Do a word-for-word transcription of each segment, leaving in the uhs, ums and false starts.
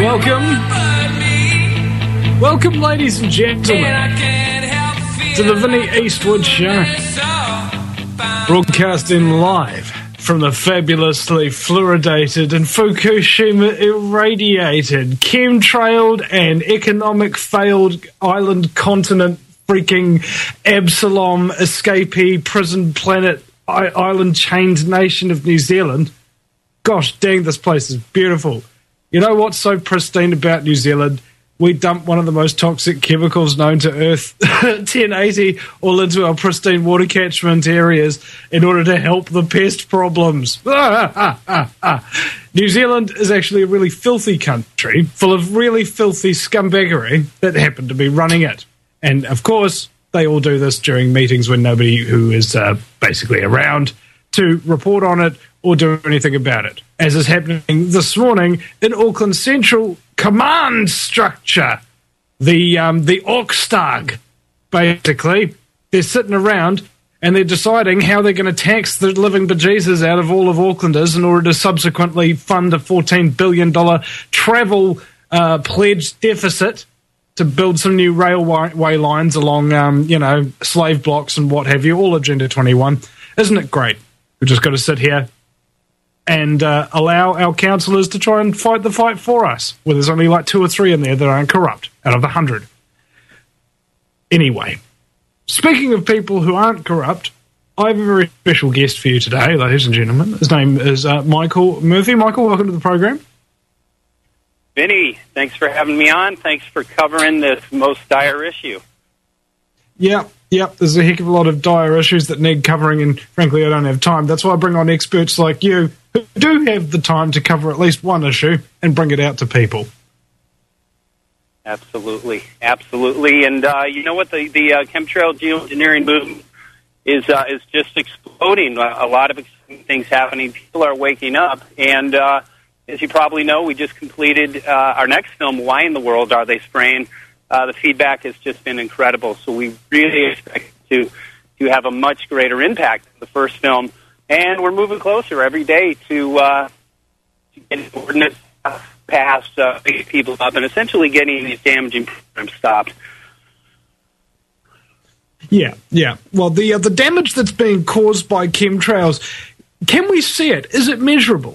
welcome. Welcome, ladies and gentlemen, to the Vinny Eastwood Show. Broadcasting live from the fabulously fluoridated and Fukushima irradiated, chemtrailed and economic failed island continent freaking Absalom escapee prison planet island chained nation of New Zealand. Gosh dang, this place is beautiful. You know what's so pristine about New Zealand? We dump one of the most toxic chemicals known to Earth, ten eighty, all into our pristine water catchment areas in order to help the pest problems. Ah, ah, ah, ah. New Zealand is actually a really filthy country full of really filthy scumbaggery that happen to be running it. And, of course, they all do this during meetings when nobody who is uh, basically around to report on it or do anything about it, as is happening this morning in Auckland Central Command Structure, the um, the Oxtag, basically. They're sitting around and they're deciding how they're going to tax the living bejesus out of all of Aucklanders in order to subsequently fund a fourteen billion dollars travel uh, pledge deficit to build some new railway lines along, um, you know, slave blocks and what have you, all Agenda twenty-one. Isn't it great? We've just got to sit here and uh, allow our councillors to try and fight the fight for us, where there's only like two or three in there that aren't corrupt out of the hundred. Anyway, speaking of people who aren't corrupt, I have a very special guest for you today, ladies and gentlemen. His name is uh, Michael Murphy. Michael, welcome to the program. Vinny, thanks for having me on. Thanks for covering this most dire issue. Yeah, yeah, there's a heck of a lot of dire issues that need covering, and frankly, I don't have time. That's why I bring on experts like you who do have the time to cover at least one issue and bring it out to people. Absolutely, absolutely. And uh, you know what? The, the uh, chemtrail geoengineering movement is uh, is just exploding. A lot of exciting things happening. People are waking up. And uh, as you probably know, we just completed uh, our next film, Why in the World Are They Spraying? Uh, the feedback has just been incredible. So we really expect to, to have a much greater impact than the first film. And we're moving closer every day to, uh, to getting ordinance passed, uh, picking people up, and essentially getting these damaging programs stopped. Yeah, yeah. Well, the uh, the damage that's being caused by chemtrails, can we see it? Is it measurable?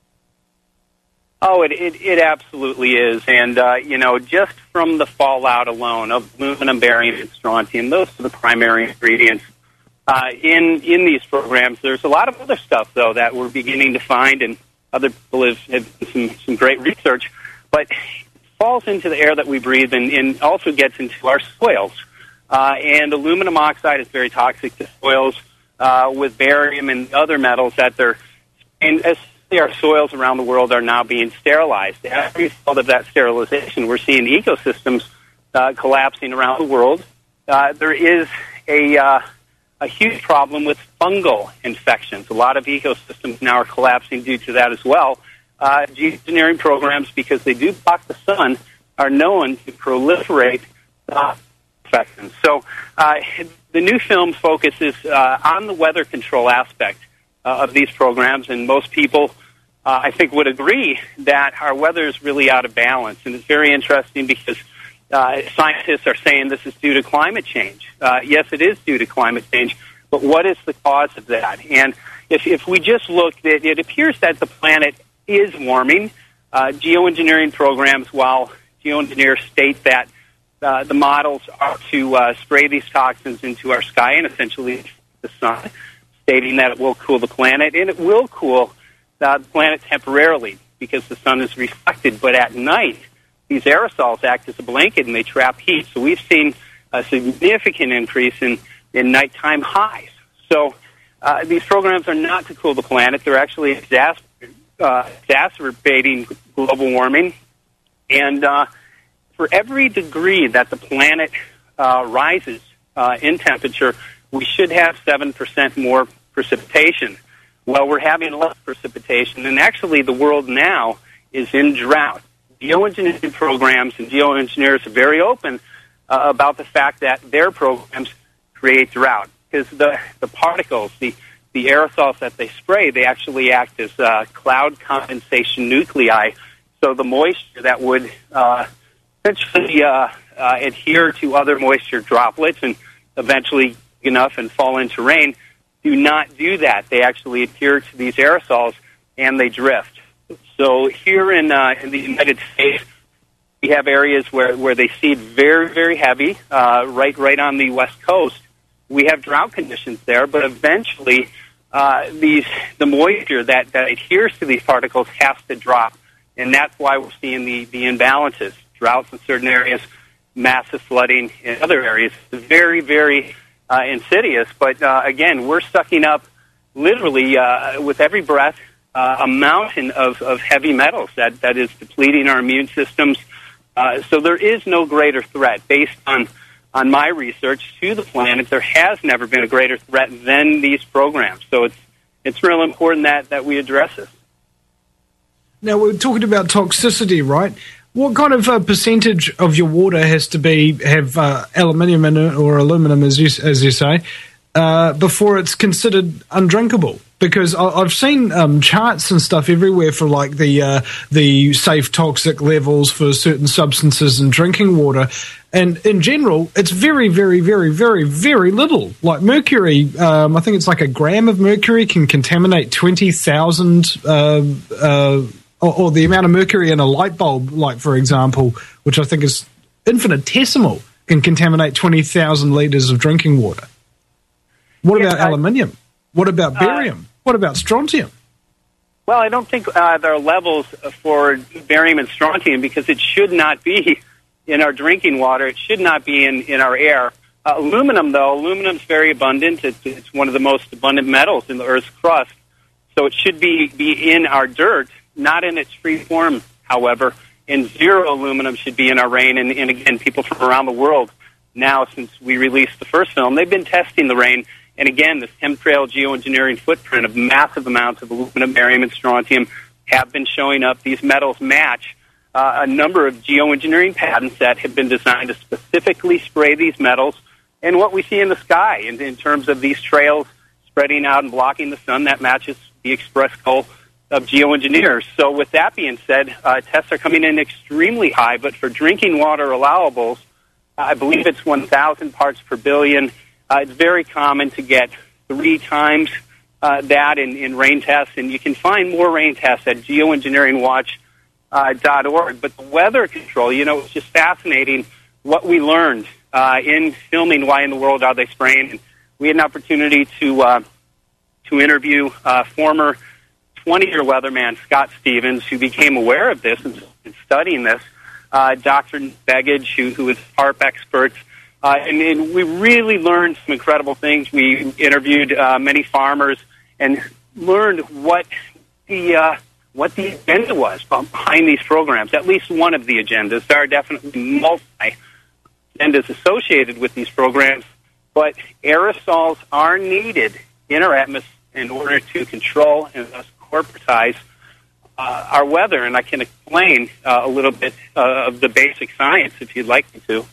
Oh, it, it, it absolutely is. And, uh, you know, just from the fallout alone of aluminum, barium, and strontium, those are the primary ingredients uh, in in these programs. There's a lot of other stuff, though, that we're beginning to find, and other people have, have done some, some great research, but it falls into the air that we breathe and, and also gets into our soils. Uh, and aluminum oxide is very toxic to soils uh, with barium and other metals that they're, and as our soils around the world are now being sterilized. As a result of that sterilization, we're seeing ecosystems uh, collapsing around the world. Uh, there is a, uh, a huge problem with fungal infections. A lot of ecosystems now are collapsing due to that as well. Uh, geoengineering programs, because they do block the sun, are known to proliferate uh, infections. So uh, the new film focuses uh, on the weather control aspect uh, of these programs, and most people Uh, I think would agree that our weather is really out of balance. And it's very interesting because uh, scientists are saying this is due to climate change. Uh, yes, it is due to climate change, but what is the cause of that? And if, if we just look, it, it appears that the planet is warming. Uh, geoengineering programs, while geoengineers state that uh, the models are to uh, spray these toxins into our sky and essentially the sun, stating that it will cool the planet, and it will cool Uh, the planet temporarily because the sun is reflected, but at night these aerosols act as a blanket and they trap heat. So we've seen a significant increase in, in nighttime highs. So uh, these programs are not to cool the planet. They're actually exasper- uh, exacerbating global warming. And uh, for every degree that the planet uh, rises uh, in temperature, we should have seven percent more precipitation. Well, we're having less precipitation, and actually the world now is in drought. Geoengineering programs and geoengineers are very open uh, about the fact that their programs create drought because the, the particles, the, the aerosols that they spray, they actually act as uh, cloud condensation nuclei, So the moisture that would uh, essentially uh, uh, adhere to other moisture droplets and eventually enough and fall into rain do not do that. They actually adhere to these aerosols and they drift. So here in uh, in the United States, we have areas where, where they seed very, very heavy, uh, right right on the west coast. We have drought conditions there, but eventually uh, these the moisture that, that adheres to these particles has to drop, and that's why we're seeing the, the imbalances, droughts in certain areas, massive flooding in other areas. It's very, very uh, insidious, but uh, again, we're sucking up literally uh, with every breath uh, a mountain of, of heavy metals that, that is depleting our immune systems. Uh, so there is no greater threat. Based on, on my research to the planet, there has never been a greater threat than these programs. So it's it's real important that, that we address this. Now, we're talking about toxicity, right? What kind of uh, percentage of your water has to be have uh, aluminium in it, or aluminum, as you, as you say, uh, before it's considered undrinkable? Because I've seen um, charts and stuff everywhere for like the uh, the safe toxic levels for certain substances in drinking water, and in general, it's very, very, very, very, very little. Like mercury, um, I think it's like a gram of mercury can contaminate twenty thousand, uh, uh, or, or the amount of mercury in a light bulb, like for example, which I think is infinitesimal, can contaminate twenty thousand liters of drinking water. What yeah, about I- aluminium? What about barium? Uh, What about strontium? Well, I don't think uh, there are levels for barium and strontium because it should not be in our drinking water. It should not be in, in our air. Uh, aluminum, though, aluminum is very abundant. It's, it's one of the most abundant metals in the Earth's crust. So it should be, be in our dirt, not in its free form, however. And zero aluminum should be in our rain. And, and again, people from around the world now, since we released the first film, they've been testing the rain. And again, this chemtrail geoengineering footprint of massive amounts of aluminum, barium, and strontium have been showing up. These metals match uh, a number of geoengineering patents that have been designed to specifically spray these metals. And what we see in the sky in, in terms of these trails spreading out and blocking the sun, that matches the express goal of geoengineers. So with that being said, uh, tests are coming in extremely high, but for drinking water allowables, I believe it's one thousand parts per billion. Uh, it's very common to get three times uh, that in, in rain tests, and you can find more rain tests at geoengineering watch dot org. But the weather control, you know, it's just fascinating what we learned uh, in filming Why in the World Are They Spraying? And we had an opportunity to uh, to interview uh, former twenty-year weatherman Scott Stevens, who became aware of this and, and studying this, uh, Doctor Begich, who, who is HAARP expert. Uh, and, and we really learned some incredible things. We interviewed uh, many farmers and learned what the uh, what the agenda was behind these programs. At least one of the agendas. There are definitely multi agendas associated with these programs, but aerosols are needed in our atmosphere in order to control and thus corporatize uh, our weather. And I can explain uh, a little bit uh, of the basic science if you'd like me to.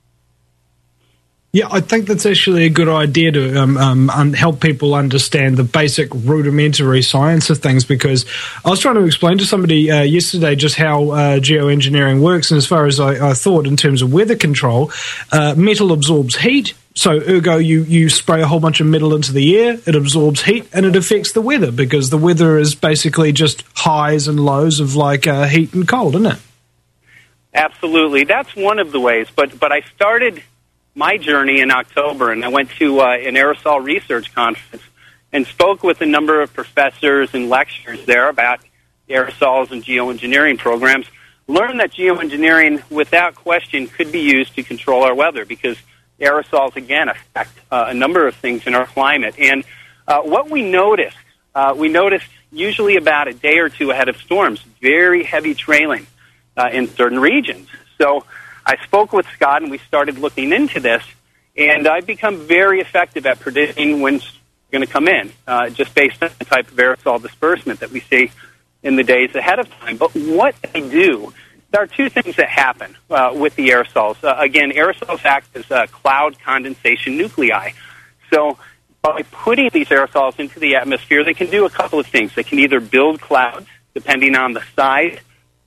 Yeah, I think that's actually a good idea to um, um, un- help people understand the basic rudimentary science of things, because I was trying to explain to somebody uh, yesterday just how uh, geoengineering works, and as far as I, I thought in terms of weather control, uh, metal absorbs heat, so ergo you, you spray a whole bunch of metal into the air, it absorbs heat, and it affects the weather, because the weather is basically just highs and lows of like uh, heat and cold, isn't it? Absolutely. That's one of the ways, but but I started my journey in October, and I went to uh, an aerosol research conference and spoke with a number of professors and lecturers there about aerosols and geoengineering programs. Learned that geoengineering, without question, could be used to control our weather, because aerosols, again, affect uh, a number of things in our climate. And uh, what we noticed, uh, we noticed usually about a day or two ahead of storms, very heavy trailing uh, in certain regions. So I spoke with Scott, and we started looking into this, and I've become very effective at predicting when's going to come in, uh, just based on the type of aerosol disbursement that we see in the days ahead of time. But what they do, there are two things that happen uh, with the aerosols. Uh, again, aerosols act as uh, cloud condensation nuclei. So by putting these aerosols into the atmosphere, they can do a couple of things. They can either build clouds, depending on the size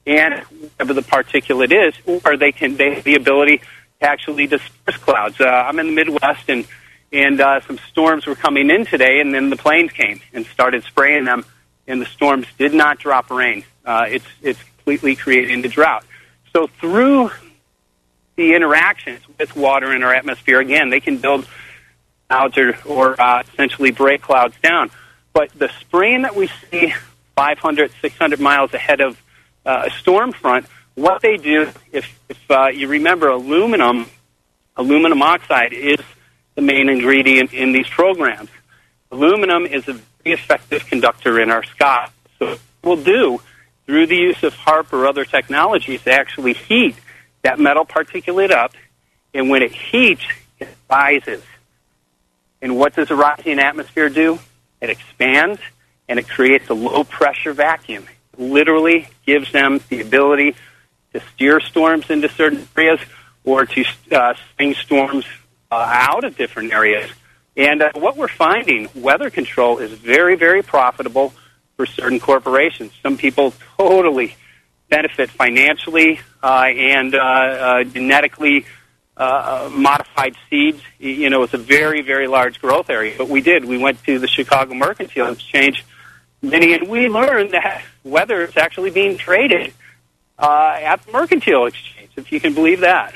and whatever the particulate is, or they can they have the ability to actually disperse clouds. Uh, I'm in the Midwest, and and uh, some storms were coming in today, and then the planes came and started spraying them, and the storms did not drop rain. Uh, it's it's completely creating the drought. So through the interactions with water in our atmosphere, again, they can build clouds or, or uh, essentially break clouds down. But the spraying that we see five hundred, six hundred miles ahead of uh, a storm front, what they do, if, if uh, you remember, aluminum, aluminum oxide is the main ingredient in these programs. Aluminum is a very effective conductor in our sky. So what we'll do, through the use of HAARP or other technologies, to actually heat that metal particulate up, and when it heats, it rises. And what does a rising atmosphere do? It expands, and it creates a low-pressure vacuum. It literally gives them the ability to steer storms into certain areas or to uh, swing storms uh, out of different areas. And uh, what we're finding, weather control is very, very profitable for certain corporations. Some people totally benefit financially uh, and uh, uh, genetically uh, modified seeds. You know, it's a very, very large growth area. But we did. We went to the Chicago Mercantile Exchange, Vinny, and we learned that weather is actually being traded uh, at the Mercantile Exchange, if you can believe that.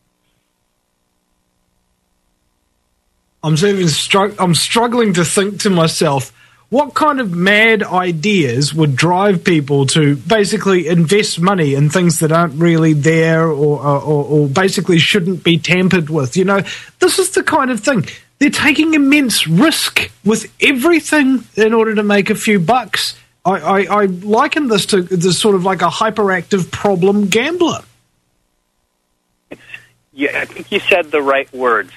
I'm even stru- I'm struggling to think to myself, what kind of mad ideas would drive people to basically invest money in things that aren't really there or, or, or basically shouldn't be tampered with? You know, this is the kind of thing. They're taking immense risk with everything in order to make a few bucks. I, I, I liken this to this sort of like a hyperactive problem gambler. Yeah, I think you said the right words.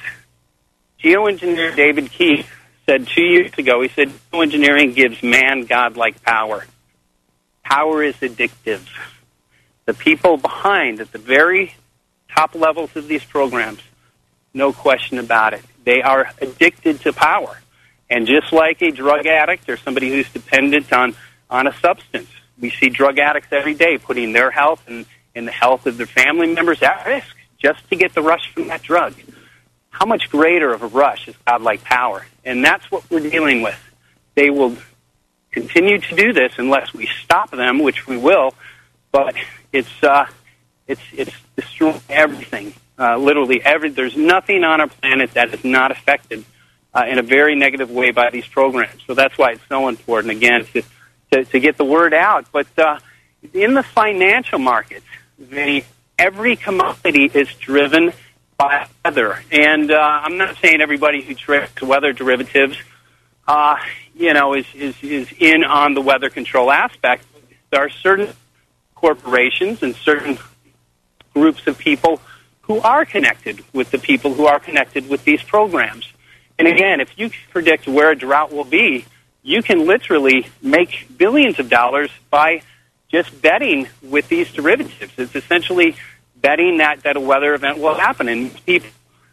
Geoengineer David Keith said two years ago, he said, geoengineering gives man godlike power. Power is addictive. The people behind, at the very top levels of these programs, no question about it, they are addicted to power. And just like a drug addict or somebody who's dependent on, on a substance, we see drug addicts every day putting their health and, and the health of their family members at risk just to get the rush from that drug. How much greater of a rush is godlike power? And that's what we're dealing with. They will continue to do this unless we stop them, which we will, but it's uh, it's it's destroying everything. Uh, literally, every there's nothing on our planet that is not affected uh, in a very negative way by these programs. So that's why it's so important, again, to to, to get the word out. But uh, in the financial markets, the, every commodity is driven by weather. And uh, I'm not saying everybody who trades weather derivatives, uh, you know, is, is, is in on the weather control aspect. There are certain corporations and certain groups of people who are connected with the people who are connected with these programs. And again, if you predict where a drought will be, you can literally make billions of dollars by just betting with these derivatives. It's essentially betting that, that a weather event will happen. And people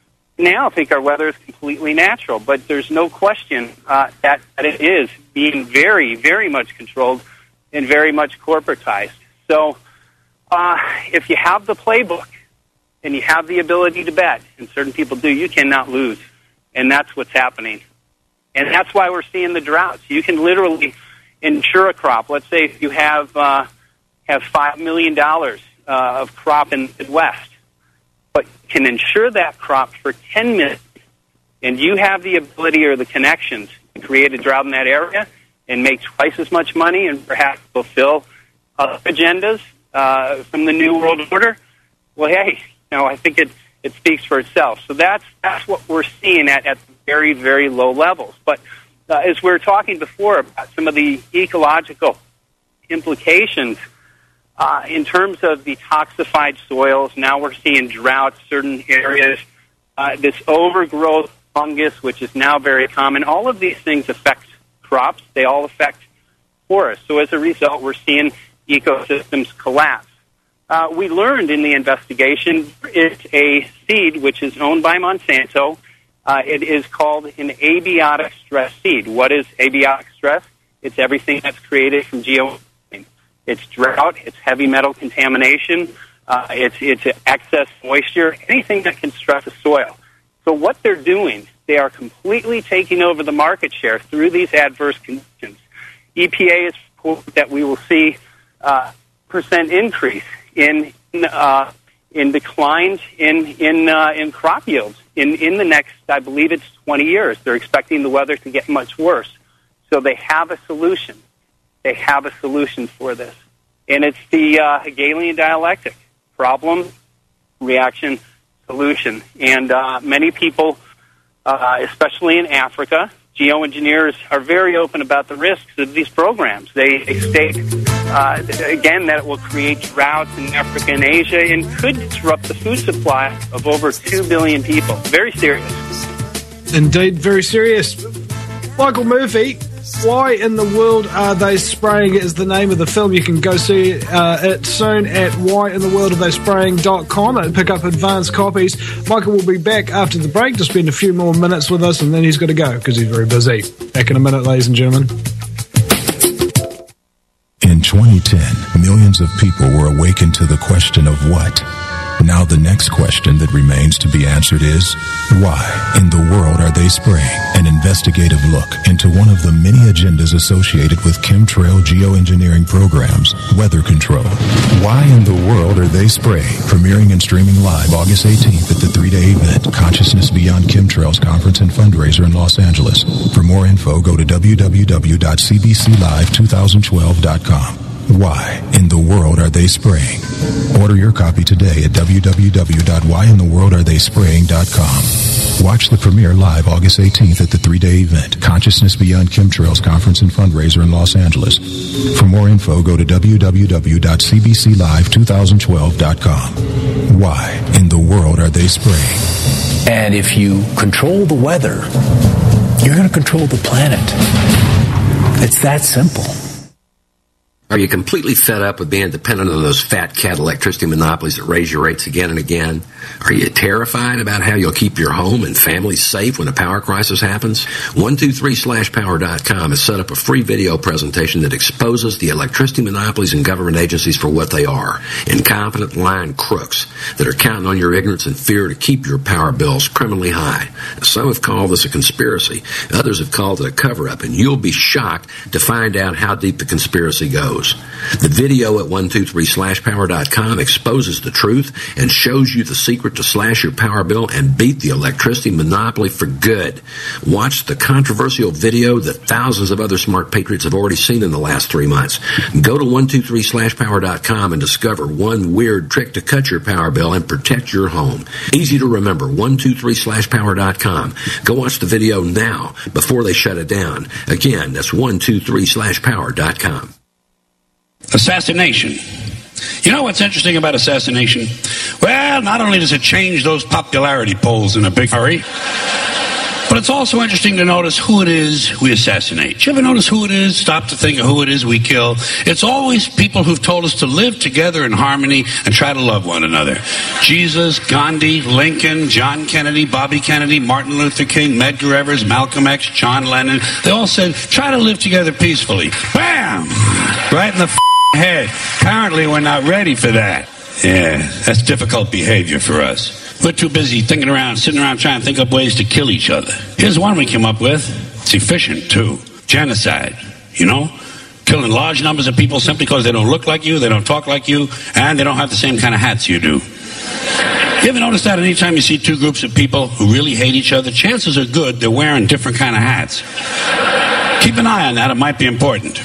now think our weather is completely natural, but there's no question uh, that, that it is being very, very much controlled and very much corporatized. So uh, if you have the playbook and you have the ability to bet, and certain people do, you cannot lose. And that's what's happening. And that's why we're seeing the droughts. You can literally insure a crop. Let's say if you have uh, have five million dollars Uh, of crop in the Midwest, but can insure that crop for ten minutes, and you have the ability or the connections to create a drought in that area and make twice as much money and perhaps fulfill other agendas uh, from the New World Order, well, hey, you know, I think it, it speaks for itself. So that's that's what we're seeing at, at very, very low levels. But uh, as we were talking before about some of the ecological implications, Uh, in terms of detoxified soils, now we're seeing droughts, certain areas, uh, this overgrowth fungus, which is now very common. All of these things affect crops. They all affect forests. So as a result, we're seeing ecosystems collapse. Uh, we learned in the investigation it's a seed which is owned by Monsanto. Uh, it is called an abiotic stress seed. What is abiotic stress? It's everything that's created from geo. It's drought. It's heavy metal contamination. Uh, it's it's excess moisture. Anything that can stress the soil. So what they're doing, they are completely taking over the market share through these adverse conditions. E P A is reporting that we will see uh, percent increase in uh, in declines in in uh, in crop yields in in the next, I believe it's twenty years. They're expecting the weather to get much worse. So they have a solution. They have a solution for this, and it's the uh, Hegelian dialectic: problem, reaction, solution. And uh, many people, uh, especially in Africa, geoengineers are very open about the risks of these programs. They state, uh, again, that it will create droughts in Africa and Asia and could disrupt the food supply of over two billion people. Very serious. Indeed, very serious. Michael Murphy, Why in the World Are They Spraying is the name of the film. You can go see uh, it soon at why in the world are they spraying dot com and pick up advanced copies. Michael will be back after the break to spend a few more minutes with us, and then he's got to go because he's very busy. Back in a minute, ladies and gentlemen. In twenty ten, millions of people were awakened to the question of what? Now the next question that remains to be answered is, why in the world are they spraying? An investigative look into one of the many agendas associated with chemtrail geoengineering programs, weather control. Why in the world are they spraying? Premiering and streaming live August eighteenth at the three-day event, Consciousness Beyond Chemtrails Conference and Fundraiser in Los Angeles. For more info, go to w w w dot c b c live twenty twelve dot com. Why in the world are they spraying? Order your copy today at w w w dot why in the world are they spraying dot com. Watch the premiere live August eighteenth at the three-day event, Consciousness Beyond Chemtrails Conference and Fundraiser in Los Angeles. For more info, go to w w w dot c b c live twenty twelve dot com. Why in the world are they spraying? And if you control the weather, you're going to control the planet. It's that simple. Are you completely fed up with being dependent on those fat cat electricity monopolies that raise your rates again and again? Are you terrified about how you'll keep your home and family safe when a power crisis happens? one two three slash power dot com has set up a free video presentation that exposes the electricity monopolies and government agencies for what they are: incompetent, lying crooks that are counting on your ignorance and fear to keep your power bills criminally high. Some have called this a conspiracy. Others have called it a cover-up, and you'll be shocked to find out how deep the conspiracy goes. The video at one two three slash power dot com exposes the truth and shows you the secret to slash your power bill and beat the electricity monopoly for good. Watch the controversial video that thousands of other smart patriots have already seen in the last three months. Go to one two three slash power dot com and discover one weird trick to cut your power bill and protect your home. Easy to remember, one two three slash power dot com. Go watch the video now before they shut it down. Again, that's one two three slash power dot com. Assassination. You know what's interesting about assassination? Well, not only does it change those popularity polls in a big hurry, but it's also interesting to notice who it is we assassinate. You ever notice who it is? Stop to think of who it is we kill. It's always people who've told us to live together in harmony and try to love one another. Jesus, Gandhi, Lincoln, John Kennedy, Bobby Kennedy, Martin Luther King, Medgar Evers, Malcolm X, John Lennon. They all said, try to live together peacefully. Bam! Right in the f- head. Apparently we're not ready for that. Yeah, that's difficult behavior for us. We're too busy thinking around, sitting around trying to think up ways to kill each other. Here's one we came up with. It's efficient, too. Genocide, you know? Killing large numbers of people simply because they don't look like you, they don't talk like you, and they don't have the same kind of hats you do. You ever notice that anytime you see two groups of people who really hate each other, chances are good they're wearing different kind of hats. Keep an eye on that. It might be important.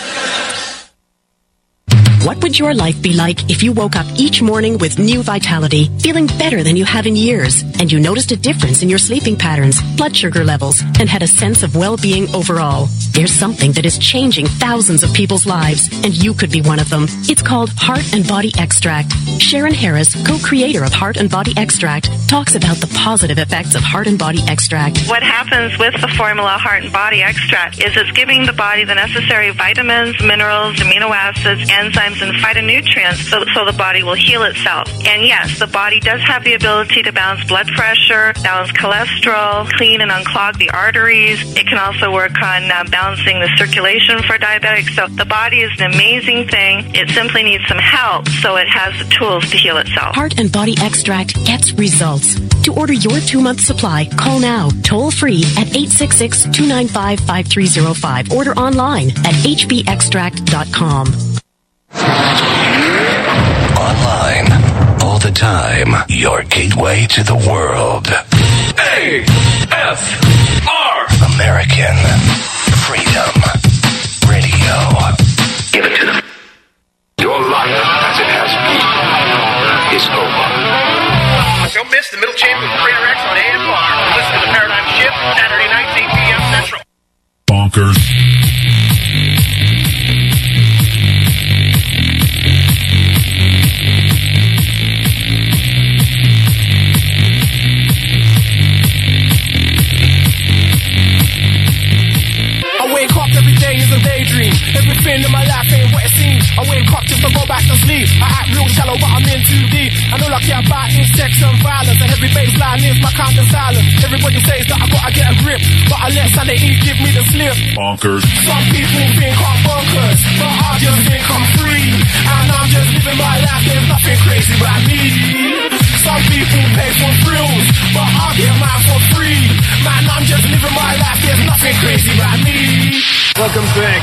What would your life be like if you woke up each morning with new vitality, feeling better than you have in years, and you noticed a difference in your sleeping patterns, blood sugar levels, and had a sense of well-being overall? There's something that is changing thousands of people's lives, and you could be one of them. It's called Heart and Body Extract. Sharon Harris, co-creator of Heart and Body Extract, talks about the positive effects of Heart and Body Extract. What happens with the formula Heart and Body Extract is it's giving the body the necessary vitamins, minerals, amino acids, enzymes, microbes and phytonutrients so, so the body will heal itself. And yes, the body does have the ability to balance blood pressure, balance cholesterol, clean and unclog the arteries. It can also work on uh, balancing the circulation for diabetics. So the body is an amazing thing. It simply needs some help so it has the tools to heal itself. Heart and Body Extract gets results. To order your two-month supply, call now, toll-free at eight six six, two nine five, five three zero five. Order online at h b extract dot com. Online, all the time, your gateway to the world. A F R American Freedom Radio. Give it to them. Your life, as it has been, is over. Don't miss the middle chamber of Crater X on A F R. Listen to the Paradigm Shift, Saturday nights, eight p.m. Central. Bonkers. I wake up every day is a daydream. Everything in my life ain't what it seems. I wake up just to go back to sleep. I act real shallow, but I'm in too deep. I know I care about is sex and violence, and every baseline is my kind of silence. Everybody says that I gotta get a grip, but I let Sunday Eve give me the slip. Bonkers. Some people think I'm bonkers, but I just think I'm free. And I'm just living my life, there's nothing crazy about me. Some people pay for thrills, but I get mine for free. Man, I'm just living my life, there's nothing crazy about me. Welcome back.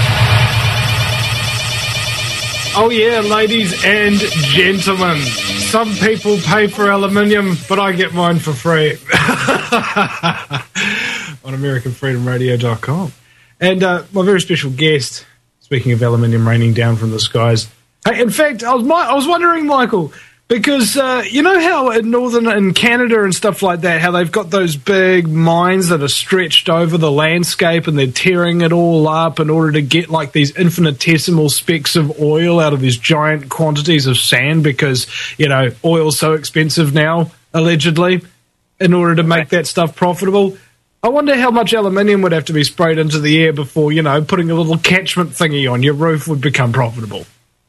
Oh yeah, ladies and gentlemen. Some people pay for aluminium, but I get mine for free. On American Freedom Radio dot com. And uh, my very special guest, speaking of aluminium raining down from the skies. Hey, in fact, I was, I was wondering, Michael, because uh, you know how in northern in Canada and stuff like that, how they've got those big mines that are stretched over the landscape and they're tearing it all up in order to get like these infinitesimal specks of oil out of these giant quantities of sand because, you know, oil's so expensive now, allegedly, in order to make that stuff profitable. I wonder how much aluminium would have to be sprayed into the air before, you know, putting a little catchment thingy on your roof would become profitable.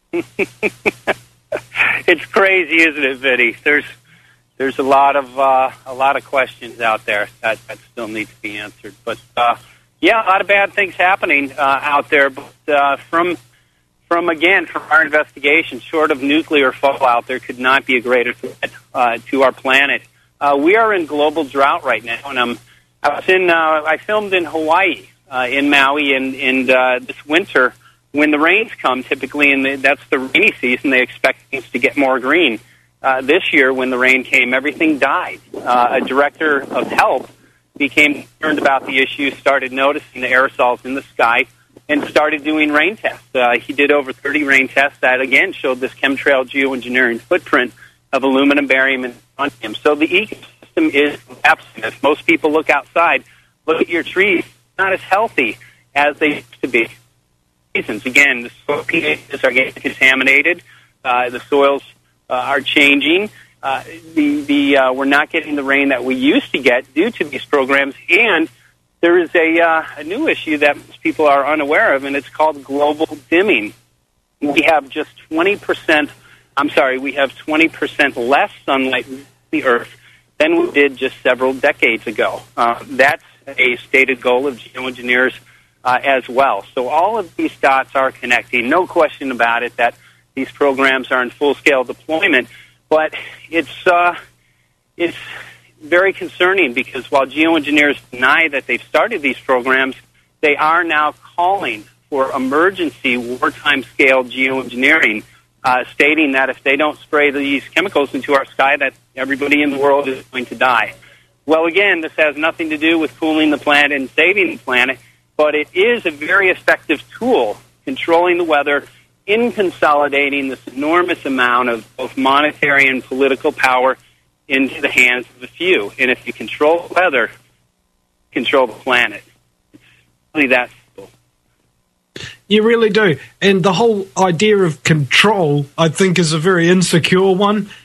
It's crazy, isn't it, Vinny? There's there's a lot of uh, a lot of questions out there that, that still need to be answered. But uh, yeah, a lot of bad things happening uh, out there. But uh, from from again from our investigation, short of nuclear fallout, there could not be a greater threat uh, to our planet. Uh, we are in global drought right now, and I'm I was in uh, I filmed in Hawaii, uh, in Maui, and and uh, this winter. When the rains come, typically, and that's the rainy season, they expect things to get more green. Uh, this year, when the rain came, everything died. Uh, a director of health became concerned about the issue, started noticing the aerosols in the sky, and started doing rain tests. Uh, he did over thirty rain tests that, again, showed this chemtrail geoengineering footprint of aluminum, barium, and strontium. So the ecosystem is collapsing. If most people look outside, look at your trees, not as healthy as they used to be. Again, the soil pHs are getting contaminated. Uh, the soils uh, are changing. Uh, the the uh, we're not getting the rain that we used to get due to these programs. And there is a uh, a new issue that most people are unaware of, and it's called global dimming. We have just twenty percent. I'm sorry, we have twenty percent less sunlight on the Earth than we did just several decades ago. Uh, that's a stated goal of geoengineers. Uh, as well. So all of these dots are connecting. No question about it that these programs are in full-scale deployment. But it's uh, it's very concerning because while geoengineers deny that they've started these programs, they are now calling for emergency wartime-scale geoengineering, uh, stating that if they don't spray these chemicals into our sky, that everybody in the world is going to die. Well, again, this has nothing to do with cooling the planet and saving the planet. But it is a very effective tool controlling the weather in consolidating this enormous amount of both monetary and political power into the hands of a few. And if you control the weather, control the planet. It's really that simple. You really do. And the whole idea of control, I think, is a very insecure one.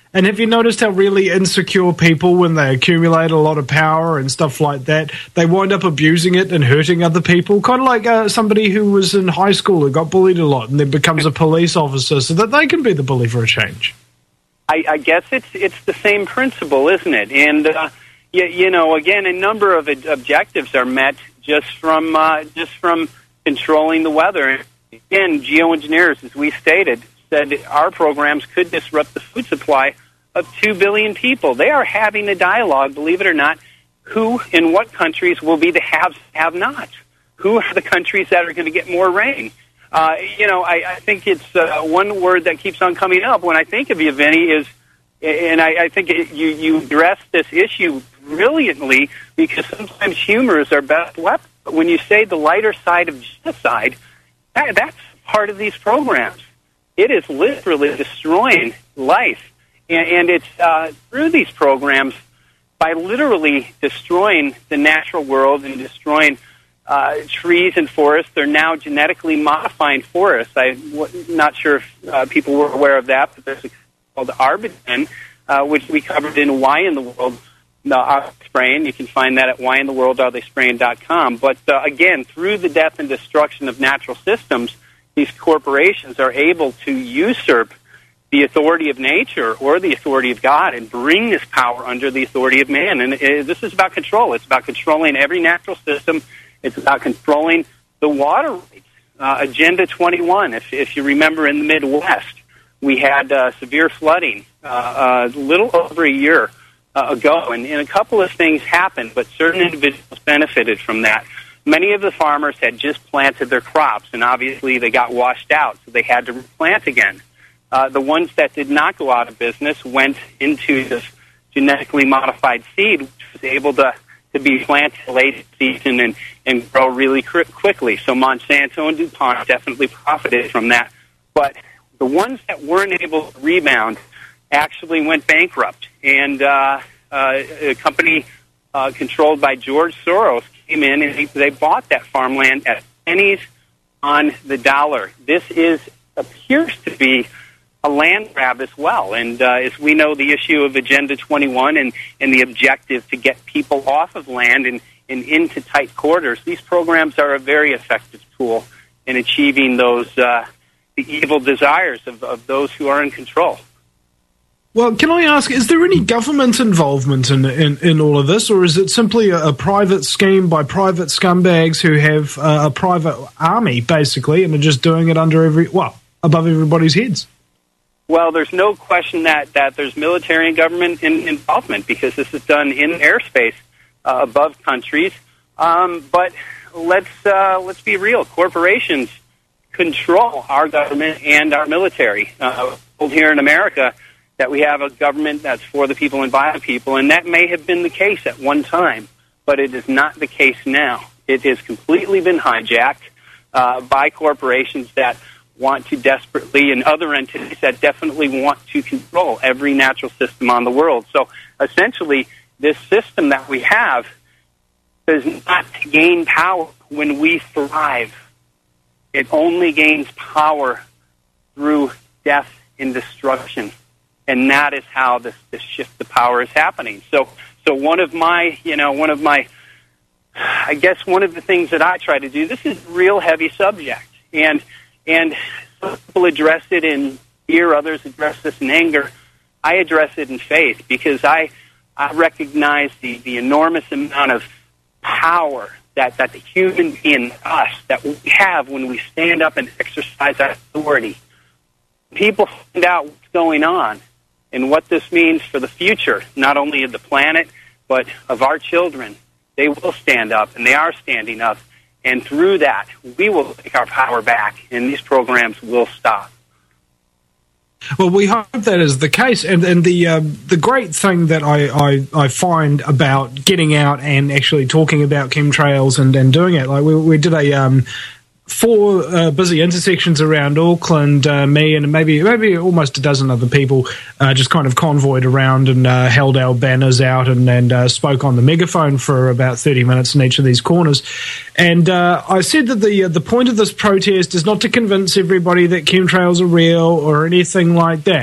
And have you noticed how really insecure people, when they accumulate a lot of power and stuff like that, they wind up abusing it and hurting other people? Kind of like uh, somebody who was in high school who got bullied a lot and then becomes a police officer so that they can be the bully for a change. I, I guess it's it's the same principle, isn't it? And, uh, you, you know, again, a number of objectives are met just from uh, just from controlling the weather. Again, geoengineers, as we stated, said our programs could disrupt the food supply of two billion people. They are having a dialogue, believe it or not, who in what countries will be the haves and have-nots. Who are the countries that are going to get more rain? Uh, you know, I, I think it's uh, one word that keeps on coming up when I think of you, Vinny, is, and I, I think it, you, you address this issue brilliantly, because sometimes humor is our best weapon. But when you say the lighter side of genocide, that, that's part of these programs. It is literally destroying life. And, and it's uh, through these programs, by literally destroying the natural world and destroying uh, trees and forests, they're now genetically modifying forests. I'm not sure if uh, people were aware of that, but there's a called Arbutin, uh, which we covered in Why in the World uh, Are They Spraying. You can find that at why in the world are they spraying dot com. But uh, again, through the death and destruction of natural systems, these corporations are able to usurp the authority of nature or the authority of God and bring this power under the authority of man. And it, this is about control. It's about controlling every natural system. It's about controlling the water rights. Uh, Agenda twenty-one, if, if you remember, in the Midwest, we had uh, severe flooding uh, a little over a year uh, ago, and, and a couple of things happened, but certain individuals benefited from that. Many of the farmers had just planted their crops, and obviously they got washed out, so they had to replant again. Uh, the ones that did not go out of business went into this genetically modified seed, which was able to, to be planted late in the season and, and grow really cr- quickly. So Monsanto and DuPont definitely profited from that. But the ones that weren't able to rebound actually went bankrupt. And uh, uh, a company uh, controlled by George Soros came in and they bought that farmland at pennies on the dollar. This is appears to be a land grab as well. And uh, as we know, the issue of Agenda twenty-one and, and the objective to get people off of land and, and into tight quarters, these programs are a very effective tool in achieving those uh, the evil desires of, of those who are in control. Well, can I ask, is there any government involvement in in, in all of this, or is it simply a, a private scheme by private scumbags who have uh, a private army, basically, and are just doing it under every, well, above everybody's heads? Well, there's no question that, that there's military and government in, involvement, because this is done in airspace uh, above countries. Um, but let's uh, let's be real. Corporations control our government and our military. Uh, here in America, that we have a government that's for the people and by the people, and that may have been the case at one time, but it is not the case now. It has completely been hijacked uh, by corporations that want to desperately, and other entities that definitely want to control every natural system on the world. So essentially, this system that we have does not gain power when we thrive. It only gains power through death and destruction. And that is how this, this shift of power is happening. So, so one of my, you know, one of my, I guess one of the things that I try to do, this is a real heavy subject. And, and some people address it in fear, others address this in anger. I address it in faith, because I, I recognize the, the enormous amount of power that, that the human being, us, that we have when we stand up and exercise our authority. People find out what's going on and what this means for the future, not only of the planet, but of our children. They will stand up, and they are standing up. And through that, we will take our power back, and these programs will stop. Well, we hope that is the case. And, and the um, the great thing that I, I, I find about getting out and actually talking about chemtrails and, and doing it, like we, we did a... Um, four uh, busy intersections around Auckland, uh, me and maybe maybe almost a dozen other people uh, just kind of convoyed around and uh, held our banners out and, and uh, spoke on the megaphone for about thirty minutes in each of these corners. And uh, I said that the uh, the point of this protest is not to convince everybody that chemtrails are real or anything like that.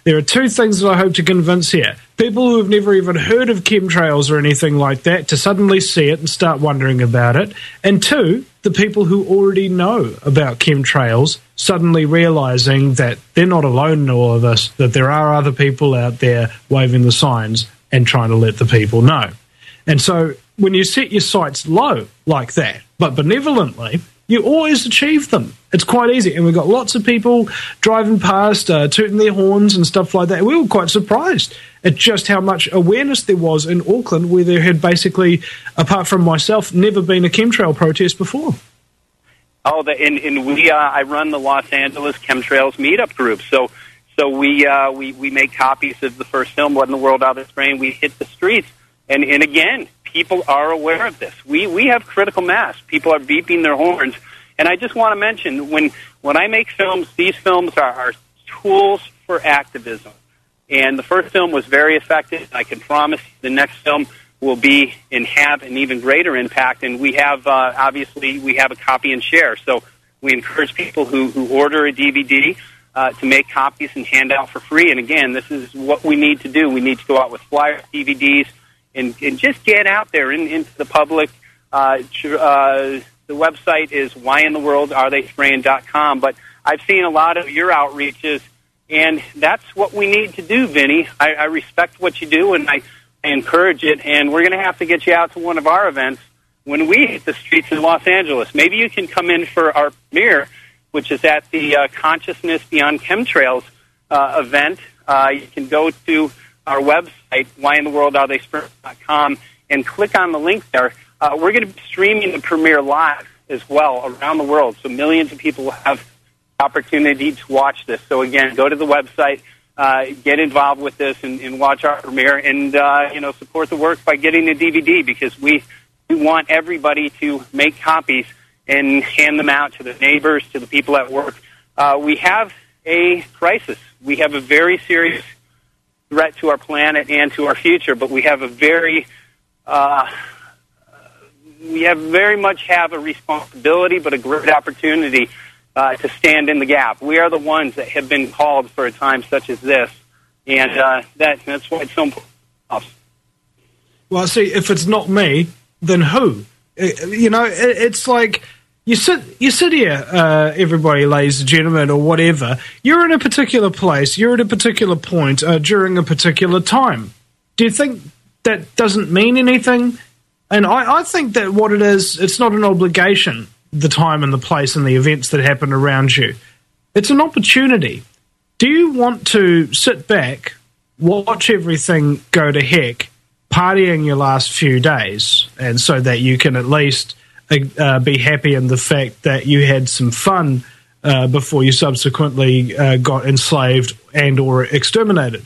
There are two things that I hope to convince here. People who have never even heard of chemtrails or anything like that to suddenly see it and start wondering about it. And two, the people who already know about chemtrails suddenly realizing that they're not alone in all of this, that there are other people out there waving the signs and trying to let the people know. And so when you set your sights low like that, but benevolently, you always achieve them. It's quite easy. And we've got lots of people driving past, uh, tooting their horns and stuff like that. We were quite surprised at just how much awareness there was in Auckland, where there had basically, apart from myself, never been a chemtrail protest before. Oh, the, and, and we, uh, I run the Los Angeles Chemtrails meetup group. So so we, uh, we, we make copies of the first film, What in the World Are They Spraying? We hit the streets. And, and again, people are aware of this. We we have critical mass. People are beeping their horns. And I just want to mention, when when I make films, these films are, are tools for activism. And the first film was very effective. I can promise the next film will be and have an even greater impact. And we have, uh, obviously, we have a copy and share. So we encourage people who, who order a D V D uh, to make copies and hand out for free. And again, this is what we need to do. We need to go out with flyers, D V Ds, And, and just get out there in, into the public. Uh, uh, the website is why in the world are they spraying dot com. But I've seen a lot of your outreaches, and that's what we need to do, Vinny. I, I respect what you do, and I, I encourage it. And we're going to have to get you out to one of our events when we hit the streets in Los Angeles. Maybe you can come in for our premiere, which is at the uh, Consciousness Beyond Chemtrails uh, event. Uh, you can go to our website, why in the world are they spraying dot com, and click on the link there. Uh, we're going to be streaming the premiere live as well around the world, so millions of people will have the opportunity to watch this. So again, go to the website, uh, get involved with this, and, and watch our premiere, and uh, you know, support the work by getting a D V D, because we, we want everybody to make copies and hand them out to the neighbors, to the people at work. Uh, we have a crisis. We have a very serious threat to our planet and to our future, but we have a very, uh, we have very much have a responsibility, but a great opportunity uh, to stand in the gap. We are the ones that have been called for a time such as this, and uh, that that's why it's so important. Well, see, if it's not me, then who? You know, it's like you sit, you sit here, uh, everybody, ladies and gentlemen, or whatever. You're in a particular place. You're at a particular point uh, during a particular time. Do you think that doesn't mean anything? And I, I think that what it is, it's not an obligation, the time and the place and the events that happen around you. It's an opportunity. Do you want to sit back, watch everything go to heck, partying your last few days, and so that you can at least uh, be happy in the fact that you had some fun uh, before you subsequently uh, got enslaved and or exterminated?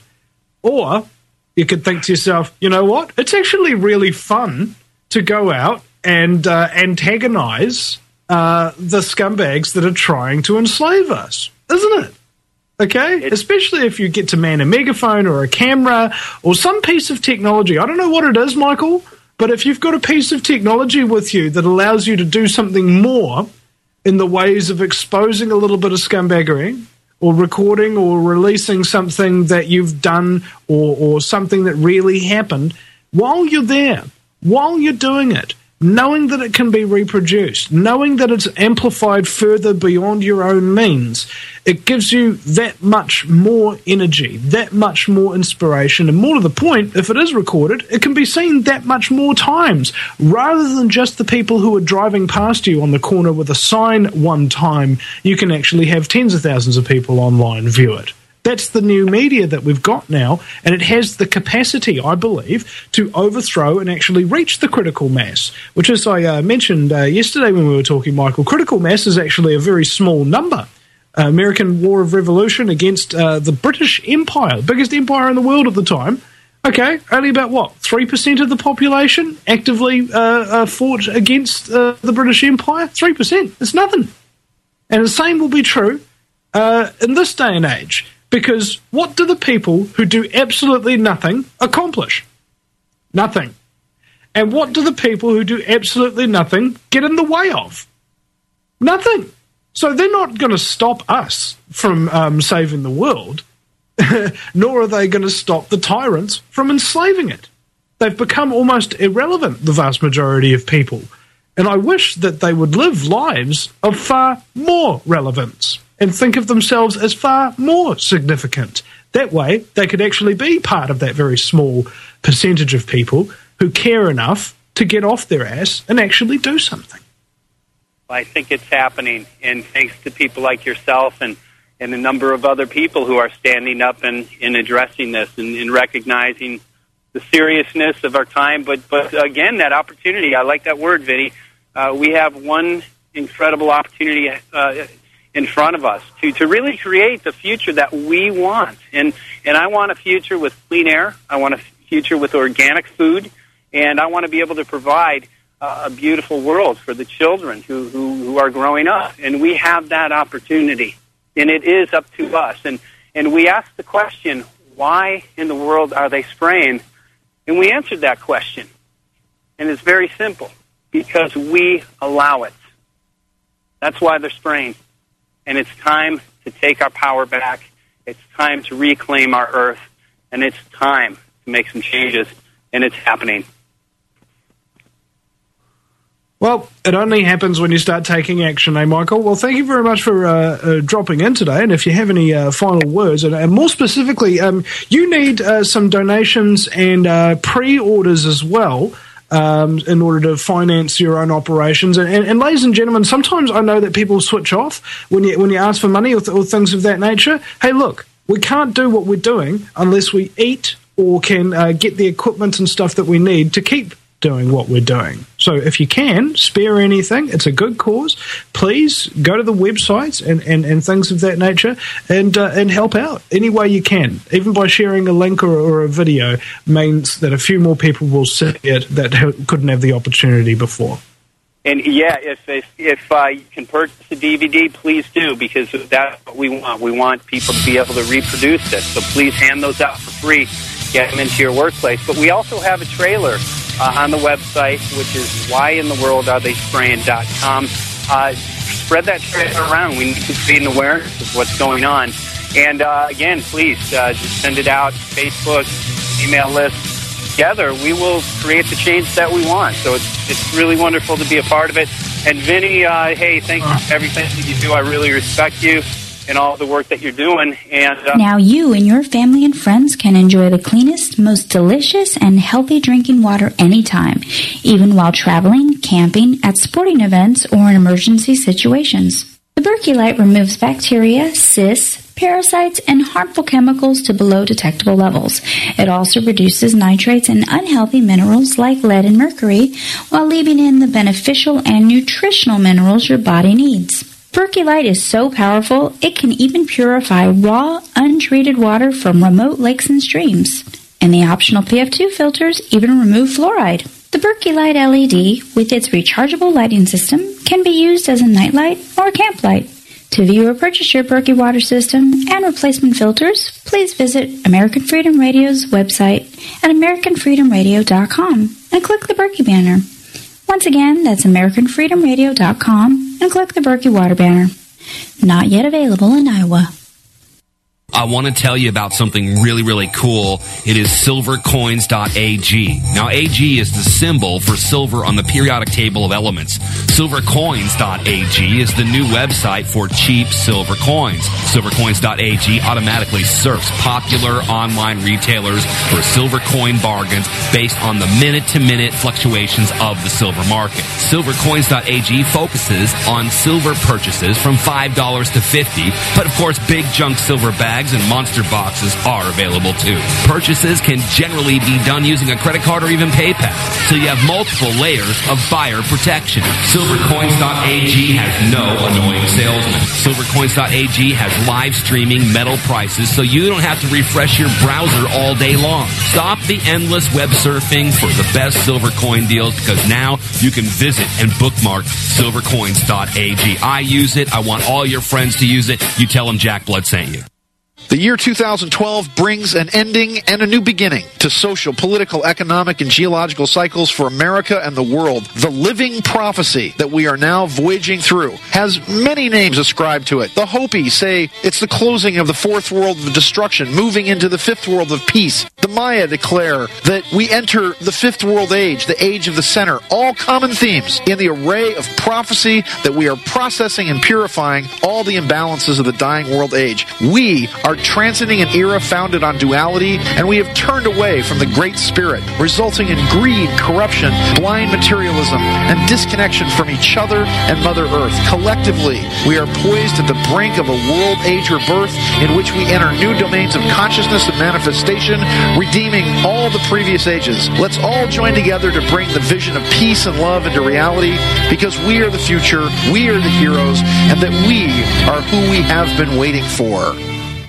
Or you could think to yourself, you know what, it's actually really fun to go out and uh, antagonize uh, the scumbags that are trying to enslave us, isn't it? Okay? It's- Especially if you get to man a megaphone or a camera or some piece of technology. I don't know what it is, Michael, but if you've got a piece of technology with you that allows you to do something more in the ways of exposing a little bit of scumbaggery, or recording or releasing something that you've done, or, or something that really happened, while you're there, while you're doing it, knowing that it can be reproduced, knowing that it's amplified further beyond your own means, it gives you that much more energy, that much more inspiration, and more to the point, if it is recorded, it can be seen that much more times, rather than just the people who are driving past you on the corner with a sign one time. You can actually have tens of thousands of people online view it. That's the new media that we've got now, and it has the capacity, I believe, to overthrow and actually reach the critical mass, which, as I uh, mentioned uh, yesterday when we were talking, Michael, critical mass is actually a very small number. Uh, American War of Revolution against uh, the British Empire, biggest empire in the world at the time. Okay, only about, what, three percent of the population actively uh, uh, fought against uh, the British Empire? three percent. It's nothing. And the same will be true uh, in this day and age. Because what do the people who do absolutely nothing accomplish? Nothing. And what do the people who do absolutely nothing get in the way of? Nothing. So they're not going to stop us from um, saving the world. nor are they going to stop the tyrants from enslaving it. They've become almost irrelevant, the vast majority of people. And I wish that they would live lives of far more relevance and think of themselves as far more significant. That way, they could actually be part of that very small percentage of people who care enough to get off their ass and actually do something. I think it's happening, and thanks to people like yourself and, and a number of other people who are standing up and, and addressing this and, and recognizing the seriousness of our time. But, but again, that opportunity, I like that word, Vinny. Uh, we have one incredible opportunity uh, in front of us to, to really create the future that we want. And, and I want a future with clean air. I want a future with organic food. And I want to be able to provide uh, a beautiful world for the children who, who, who are growing up. And we have that opportunity. And it is up to us. And, and we ask the question, why in the world are they spraying? And we answered that question. And it's very simple. Because we allow it. That's why they're spraying. And it's time to take our power back. It's time to reclaim our earth. And it's time to make some changes. And it's happening. Well, it only happens when you start taking action, eh, Michael? Well, thank you very much for uh, uh, dropping in today. And if you have any uh, final words, and, and more specifically, um, you need uh, some donations and uh, pre-orders as well. Um, in order to finance your own operations. And, and, and ladies and gentlemen, sometimes I know that people switch off when you when you ask for money or, th- or things of that nature. Hey, look, we can't do what we're doing unless we eat or can uh, get the equipment and stuff that we need to keep doing what we're doing. So if you can, spare anything. It's a good cause. Please go to the websites and, and, and things of that nature and uh, and help out any way you can. Even by sharing a link or, or a video means that a few more people will see it that ha- couldn't have the opportunity before. And yeah, if if, if uh, you can purchase a D V D, please do, because that's what we want. We want people to be able to reproduce this. So please hand those out for free. Get them into your workplace. But we also have a trailer Uh, on the website, which is why in the world are they spraying dot com. Uh, spread that trailer around. We need to create an awareness of what's going on. And uh, again, please uh, just send it out, Facebook, email list. Together, we will create the change that we want. So it's it's really wonderful to be a part of it. And Vinny, uh, hey, thank you for everything that you do. I really respect you and all the work that you're doing. And uh, now you and your family and friends can enjoy the cleanest, most delicious, and healthy drinking water anytime, even while traveling, camping, at sporting events, or in emergency situations. The Berkey Light removes bacteria, cysts, parasites, and harmful chemicals to below detectable levels. It also reduces nitrates and unhealthy minerals like lead and mercury, while leaving in the beneficial and nutritional minerals your body needs. Berkey Light is so powerful, it can even purify raw, untreated water from remote lakes and streams. And the optional P F two filters even remove fluoride. The Berkey Light L E D, with its rechargeable lighting system, can be used as a nightlight or a camp light. To view or purchase your Berkey water system and replacement filters, please visit American Freedom Radio's website at american freedom radio dot com and click the Berkey banner. Once again, that's american freedom radio dot com and click the Berkey Water banner. Not yet available in Iowa. I want to tell you about something really, really cool. It is silver coins dot a g. Now, A G is the symbol for silver on the periodic table of elements. silver coins dot a g is the new website for cheap silver coins. silver coins dot a g automatically surfs popular online retailers for silver coin bargains based on the minute-to-minute fluctuations of the silver market. silver coins dot a g focuses on silver purchases from five dollars to fifty dollars, but of course, big junk silver bags and monster boxes are available too. Purchases can generally be done using a credit card or even PayPal, so you have multiple layers of buyer protection. silver coins dot a g has no annoying salesmen. silver coins dot a g has live streaming metal prices, so you don't have to refresh your browser all day long. Stop the endless web surfing for the best silver coin deals, because now you can visit and bookmark silver coins dot a g. I use it. I want all your friends to use it. You tell them Jack Blood sent you. The year two thousand twelve brings an ending and a new beginning to social, political, economic, and geological cycles for America and the world. The living prophecy that we are now voyaging through has many names ascribed to it. The Hopi say it's the closing of the fourth world of destruction, moving into the fifth world of peace. The Maya declare that we enter the fifth world age, the age of the center. All common themes in the array of prophecy that we are processing and purifying all the imbalances of the dying world age. We are transcending an era founded on duality, and we have turned away from the Great Spirit, resulting in greed, corruption, blind materialism, and disconnection from each other and Mother Earth. Collectively, we are poised at the brink of a world age rebirth in which we enter new domains of consciousness and manifestation, redeeming all the previous ages. Let's all join together to bring the vision of peace and love into reality, because we are the future, we are the heroes, and that we are who we have been waiting for.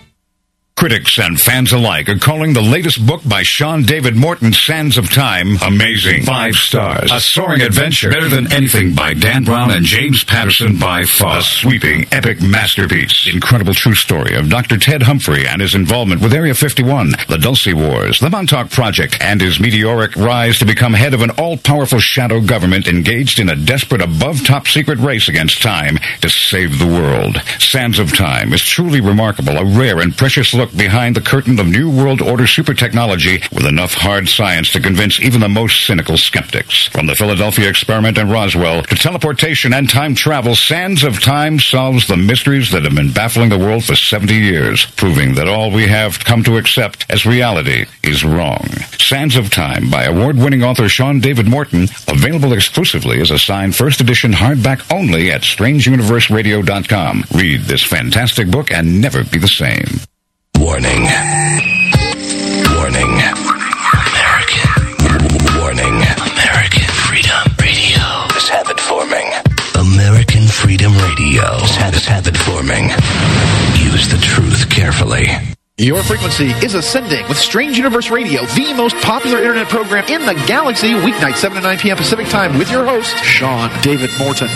Critics and fans alike are calling the latest book by Sean David Morton, Sands of Time, amazing. Five stars. A soaring adventure. Better than anything by Dan Brown and James Patterson by far. A sweeping, epic masterpiece. Incredible true story of Doctor Ted Humphrey and his involvement with Area fifty-one, the Dulce Wars, the Montauk Project, and his meteoric rise to become head of an all-powerful shadow government engaged in a desperate above-top secret race against time to save the world. Sands of Time is truly remarkable, a rare and precious look behind the curtain of New World Order super technology with enough hard science to convince even the most cynical skeptics. From the Philadelphia experiment in Roswell to teleportation and time travel, Sands of Time solves the mysteries that have been baffling the world for seventy years, proving that all we have come to accept as reality is wrong. Sands of Time by award-winning author Sean David Morton, available exclusively as a signed first edition hardback only at strange universe radio dot com. Read this fantastic book and never be the same. Warning. Warning. American. Warning. American Freedom Radio is habit forming. American Freedom Radio is habit, habit forming. Use the truth carefully. Your frequency is ascending with Strange Universe Radio, the most popular internet program in the galaxy, weeknight seven to nine p.m. Pacific Time, with your host, Sean David Morton.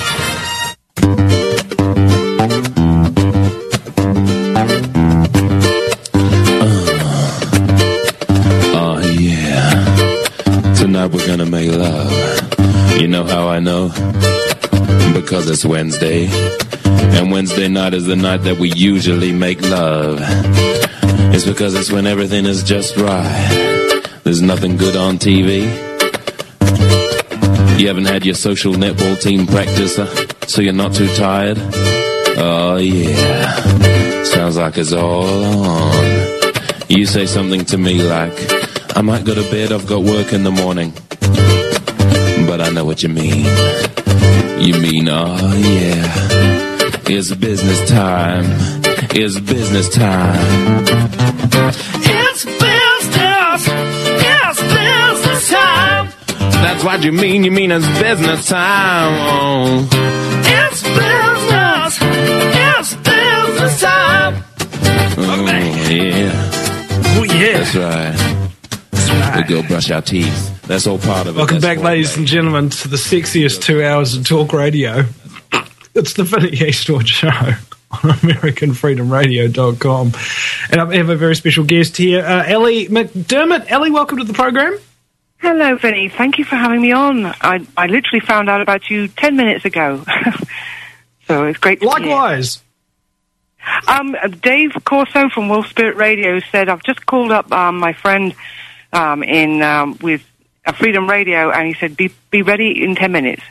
Tonight we're gonna make love. You know how I know? Because it's Wednesday. And Wednesday night is the night that we usually make love. It's because it's when everything is just right. There's nothing good on T V. You haven't had your social netball team practice, uh, so you're not too tired. Oh yeah. Sounds like it's all on. You say something to me like, I might go to bed, I've got work in the morning. But I know what you mean. You mean, oh yeah, it's business time. It's business time. It's business. It's business time. That's what you mean. You mean it's business time. Oh. It's business. It's business time. Oh yeah. Oh yeah. That's right. We go brush our teeth. That's all part of it. Welcome That's back, ladies and gentlemen, to the sexiest two hours of talk radio. It's the Vinny Eastwood Show on American Freedom Radio dot com. And I have a very special guest here, uh, Ellie McDermott. Ellie, welcome to the program. Hello, Vinny. Thank you for having me on. I, I literally found out about you ten minutes ago. So it's great to Likewise. Um, Dave Corso from Wolf Spirit Radio said, I've just called up um, my friend um, in um, with a Freedom Radio, and he said, be, be ready in ten minutes.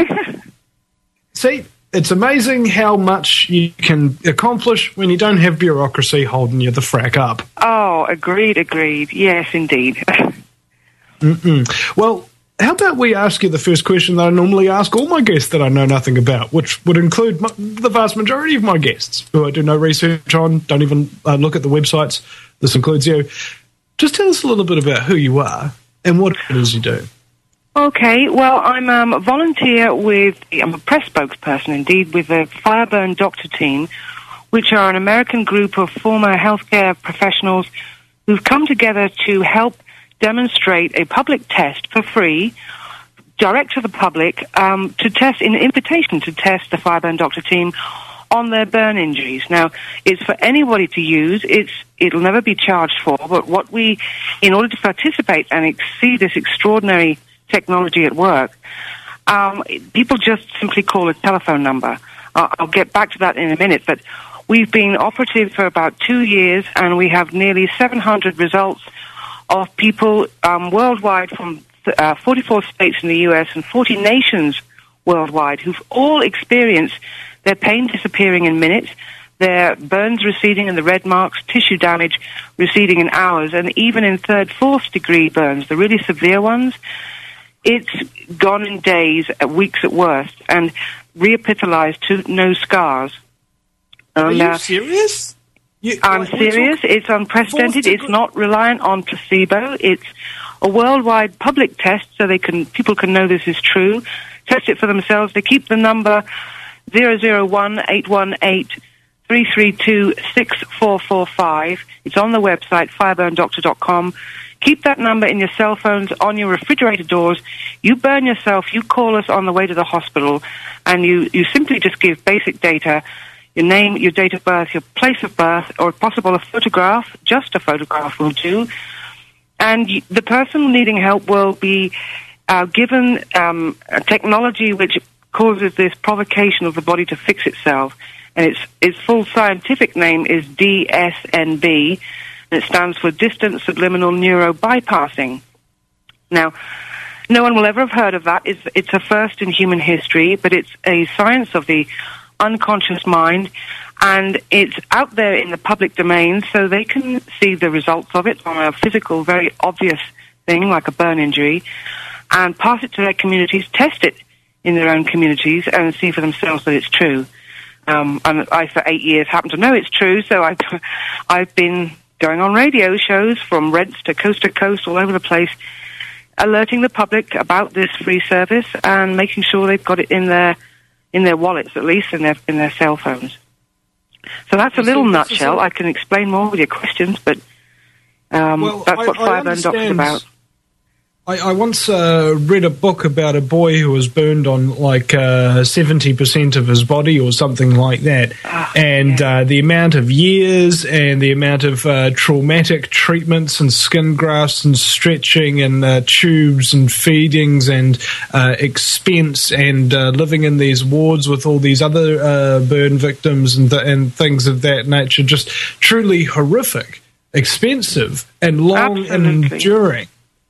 See, it's amazing how much you can accomplish when you don't have bureaucracy holding you the frack up. Oh, agreed, agreed. Yes, indeed. Mm-mm. Well, how about we ask you the first question that I normally ask all my guests that I know nothing about, which would include my, the vast majority of my guests, who I do no research on, don't even uh, look at the websites. This includes you. Just tell us a little bit about who you are and what it is you do. Okay, well, I'm um, a volunteer with, I'm a press spokesperson, indeed, with the Fireburn Doctor Team, which are an American group of former healthcare professionals who've come together to help demonstrate a public test for free, direct to the public, um, to test, in invitation to test the Fireburn Doctor Team on their burn injuries. Now, it's for anybody to use. It's it'll never be charged for. But what we, in order to participate and ex- see this extraordinary technology at work, um, people just simply call a telephone number. Uh, I'll get back to that in a minute. But we've been operative for about two years, and we have nearly seven hundred results of people um, worldwide from uh, forty-four states in the U S and forty nations worldwide who've all experienced their pain disappearing in minutes, their burns receding and the red marks, tissue damage receding in hours, and even in third, fourth degree burns, the really severe ones, it's gone in days, weeks at worst, and reepithalized to no scars. Are Um, you uh, serious? You, I'm like, we're serious. talking It's unprecedented. fourth It's not reliant on placebo. It's a worldwide public test, so they can people can know this is true. Test it for themselves. They keep the number zero zero one eight one eight three three two six four four five. It's on the website fireburn doctor dot com. Keep that number in your cell phones, on your refrigerator doors. You burn yourself. You call us on the way to the hospital, and you you simply just give basic data. Your name, your date of birth, your place of birth, or if possible a photograph, just a photograph will do. And y- the person needing help will be uh, given um, a technology which causes this provocation of the body to fix itself. And its its full scientific name is D S N B, and it stands for Distant Subliminal Neurobypassing. Now, no one will ever have heard of that. It's, it's a first in human history, but it's a science of the unconscious mind, and it's out there in the public domain so they can see the results of it on a physical, very obvious thing like a burn injury, and pass it to their communities, test it in their own communities, and see for themselves that it's true. Um, and I, for eight years, happen to know it's true, so I've, I've been going on radio shows from Reds to coast to coast all over the place, alerting the public about this free service and making sure they've got it in their in their wallets, at least, in their in their cell phones. So that's a little nutshell. I can explain more with your questions, but um, Well, that's I- what I Fireburn Doc's understand. about. I, I once uh, read a book about a boy who was burned on like uh, seventy percent of his body or something like that. and uh, the amount of years and the amount of uh, traumatic treatments and skin grafts and stretching and uh, tubes and feedings and uh, expense and uh, living in these wards with all these other uh, burn victims and, th- and things of that nature. Just truly horrific, expensive, and long and Absolutely. enduring.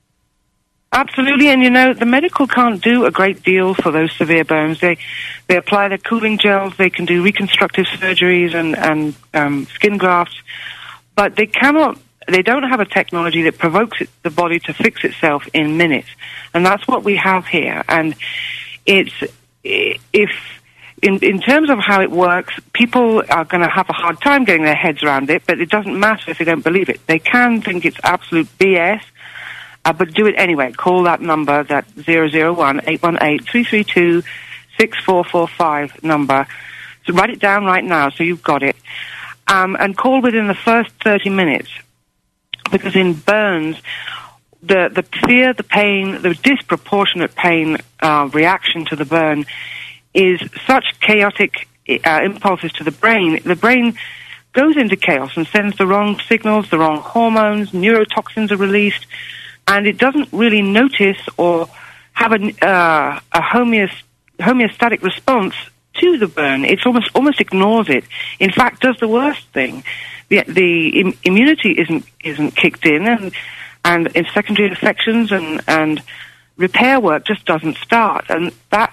Absolutely, and you know, the medical can't do a great deal for those severe burns. They they apply their cooling gels, they can do reconstructive surgeries and, and um, skin grafts, but they cannot, they don't have a technology that provokes it, the body to fix itself in minutes. And that's what we have here. And it's, if, in, in terms of how it works, people are going to have a hard time getting their heads around it, but it doesn't matter if they don't believe it. They can think it's absolute B S, Uh, but do it anyway. Call that number, that zero zero one eight one eight three three two six four four five number. So write it down right now so you've got it. Um, and call within the first thirty minutes. Because in burns, the, the fear, the pain, the disproportionate pain uh, reaction to the burn is such chaotic uh, impulses to the brain. The brain goes into chaos and sends the wrong signals, the wrong hormones, neurotoxins are released, and it doesn't really notice or have a, uh, a homeost- homeostatic response to the burn. It almost almost ignores it. In fact, does the worst thing. The, the Im- immunity isn't isn't kicked in, and and in secondary infections and and repair work just doesn't start. And that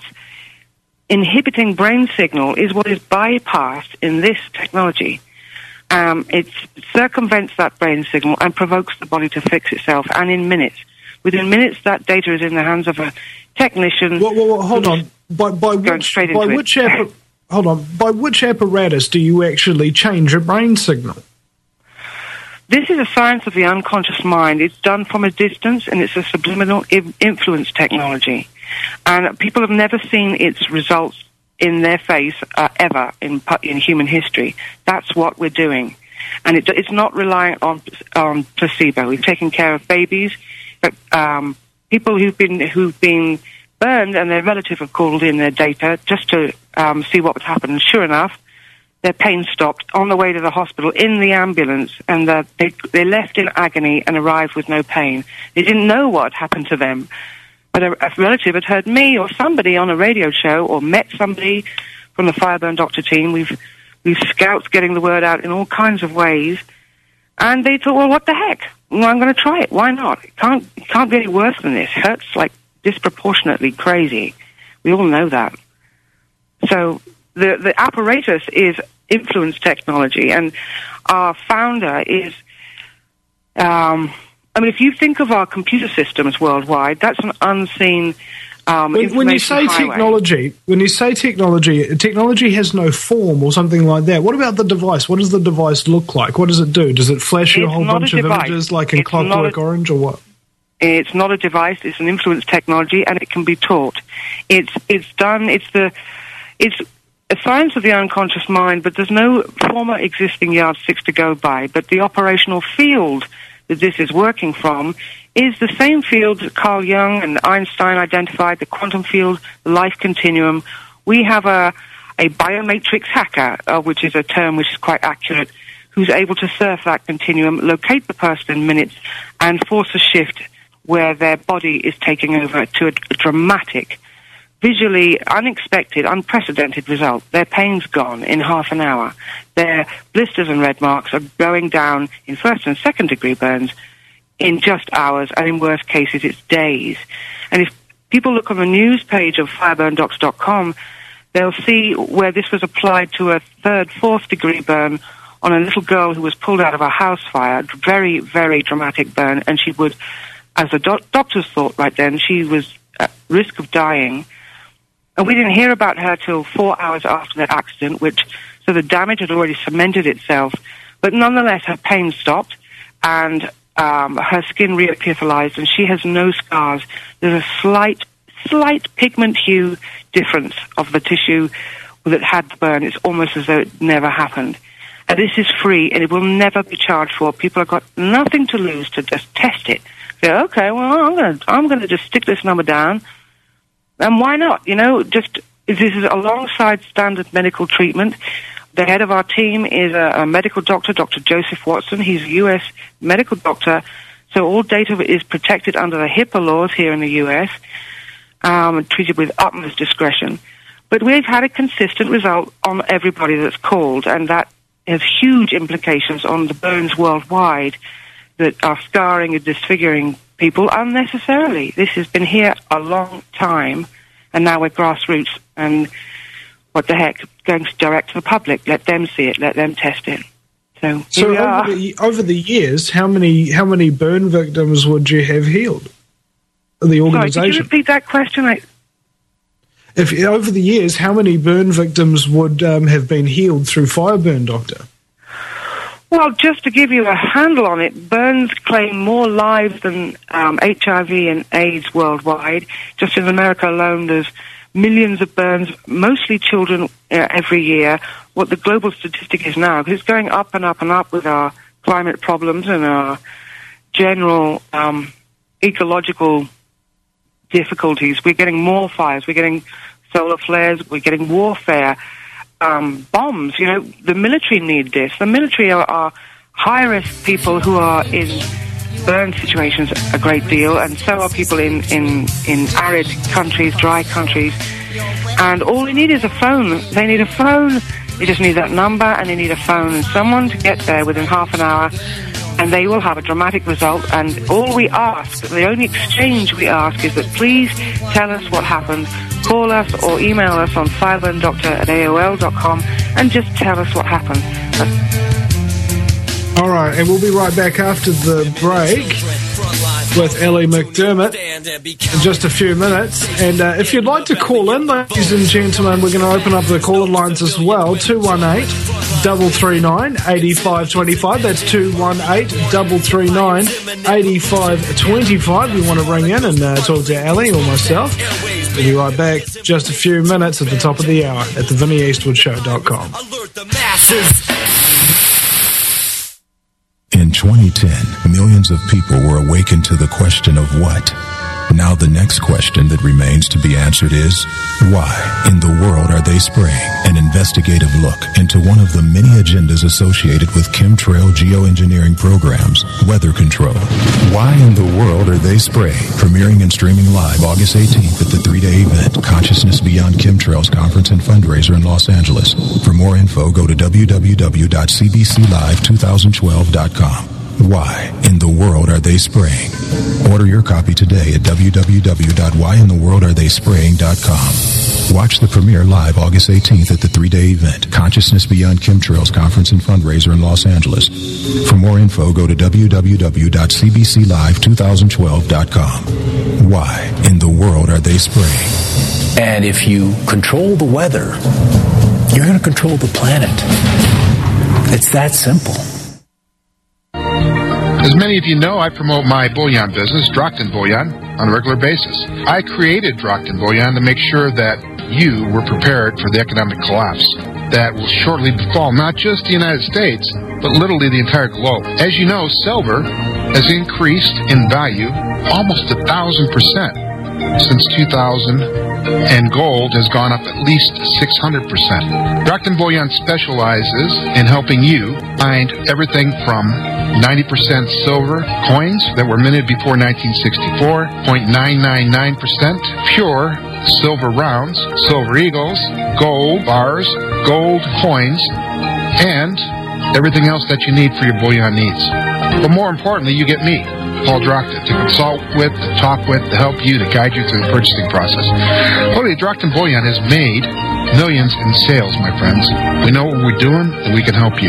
inhibiting brain signal is what is bypassed in this technology. Um, it circumvents that brain signal and provokes the body to fix itself, and in minutes. Within minutes, that data is in the hands of a technician. Well, well, well, hold on. By, by which, by into which it. appa- hold on. By which apparatus do you actually change a brain signal? This is a science of the unconscious mind. It's done from a distance, and it's a subliminal I- influence technology. And people have never seen its results in their face uh, ever in pu- in human history. That's what we're doing, and it, it's not reliant on on placebo. We've taken care of babies, but um, people who've been who've been burned and their relative have called in their data just to um, see what would happen. And sure enough, their pain stopped on the way to the hospital in the ambulance, and uh, they, they left in agony and arrived with no pain. They didn't know what happened to them. But a, a relative had heard me or somebody on a radio show or met somebody from the Fireburn Doctor team. We've, we've scouts getting the word out in all kinds of ways. And they thought, well, what the heck? Well, I'm going to try it. Why not? It can't, it can't be any worse than this. It hurts like disproportionately crazy. We all know that. So the, the apparatus is influence technology, and our founder is... Um, I mean, if you think of our computer systems worldwide, that's an unseen um, when, when you say highway. technology, when you say technology, technology has no form or something like that. What about the device? What does the device look like? What does it do? Does it flash you a It's whole not bunch a of device. images like in It's not Clockwork a- Orange, or what? It's not a device. It's an influence technology, and it can be taught. It's it's done. It's the it's a science of the unconscious mind, but there's no former existing yardsticks to go by. But the operational field that this is working from is the same field that Carl Jung and Einstein identified, the quantum field, the life continuum. We have a, a biomatrix hacker, uh, which is a term which is quite accurate, who's able to surf that continuum, locate the person in minutes, and force a shift where their body is taking over to a, a dramatic, visually unexpected, unprecedented result. Their pain's gone in half an hour. Their blisters and red marks are going down in first and second degree burns in just hours, and in worst cases it's days. And if people look on the news page of fireburn docs dot com, they'll see where this was applied to a third, fourth degree burn on a little girl who was pulled out of a house fire. Very, very dramatic burn, and she would, as the doc- doctors thought right then, she was at risk of dying. And we didn't hear about her till four hours after that accident, which, so the damage had already cemented itself. But nonetheless, her pain stopped, and um, her skin reepithelialized, and she has no scars. There's a slight, slight pigment hue difference of the tissue that had the burn. It's almost as though it never happened. And this is free, and it will never be charged for. People have got nothing to lose to just test it. Say, okay, well, I'm going to I'm going to just stick this number down. And why not? You know, just this is alongside standard medical treatment. The head of our team is a, a medical doctor, Doctor Joseph Watson. He's a U S medical doctor, so all data is protected under the HIPAA laws here in the U S, um, treated with utmost discretion. But we've had a consistent result on everybody that's called, and that has huge implications on the burns worldwide that are scarring and disfiguring people unnecessarily. This has been here a long time, and now we're grassroots, and what the heck, going direct to the public. Let them see it, let them test it. So, here So we are. over the, over the years, how many how many burn victims would you have healed? The Sorry, organisation. could you repeat that question? I, If over the years, how many burn victims would um, have been healed through Fireburn Doctor? Well, just to give you a handle on it, burns claim more lives than um, H I V and AIDS worldwide. Just in America alone, there's millions of burns, mostly children, uh, every year. What the global statistic is now, because it's going up and up and up with our climate problems and our general um, ecological difficulties. We're getting more fires, we're getting solar flares, we're getting warfare. Um, bombs, you know, the military need this. The military are, are high-risk people who are in burn situations a great deal, and so are people in, in, in arid countries, dry countries. And all they need is a phone. They need a phone. They just need that number, and they need a phone and someone to get there within half an hour, and they will have a dramatic result. And all we ask, the only exchange we ask, is that please tell us what happened. Call us or email us on fireburndoctor at A O L dot com and just tell us what happened. All right, and we'll be right back after the break with Ellie McDermott in just a few minutes. And uh, if you'd like to call in, ladies and gentlemen, we're going to open up the caller lines as well. two one eight, three three nine, eight five two five. That's two one eight, three three nine, eight five two five. We want to ring in and uh, talk to Ellie or myself. We'll be right back just a few minutes at the top of the hour at the vinnie eastwood show dot com. In twenty ten, millions of people were awakened to the question of what. Now the next question that remains to be answered is, why in the world are they spraying? An investigative look into one of the many agendas associated with chemtrail geoengineering programs, weather control. Why in the world are they spraying? Premiering and streaming live August eighteenth at the three-day event, Consciousness Beyond Chemtrails Conference and Fundraiser in Los Angeles. For more info, go to w w w dot c b c live twenty twelve dot com. Why in the world are they spraying? Order your copy today at w w w dot why in the world are they spraying dot com. Watch the premiere live August eighteenth at the three-day event, Consciousness Beyond Chemtrails Conference and Fundraiser in Los Angeles. For more info, go to w w w dot c b c live twenty twelve dot com. Why in the world are they spraying? And if you control the weather, you're going to control the planet. It's that simple. As many of you know, I promote my bullion business, Drockton Bullion, on a regular basis. I created Drockton Bullion to make sure that you were prepared for the economic collapse that will shortly befall not just the United States, but literally the entire globe. As you know, silver has increased in value almost a thousand percent since two thousand, and gold has gone up at least six hundred percent. Drockton Bullion specializes in helping you find everything from ninety percent silver coins that were minted before nineteen sixty-four, zero point nine nine nine percent pure silver rounds, silver eagles, gold bars, gold coins, and everything else that you need for your bullion needs. But more importantly, you get me, Paul Drockton, to consult with, to talk with, to help you, to guide you through the purchasing process. Holy Drockton Bullion has made millions in sales, my friends. We know what we're doing, and we can help you.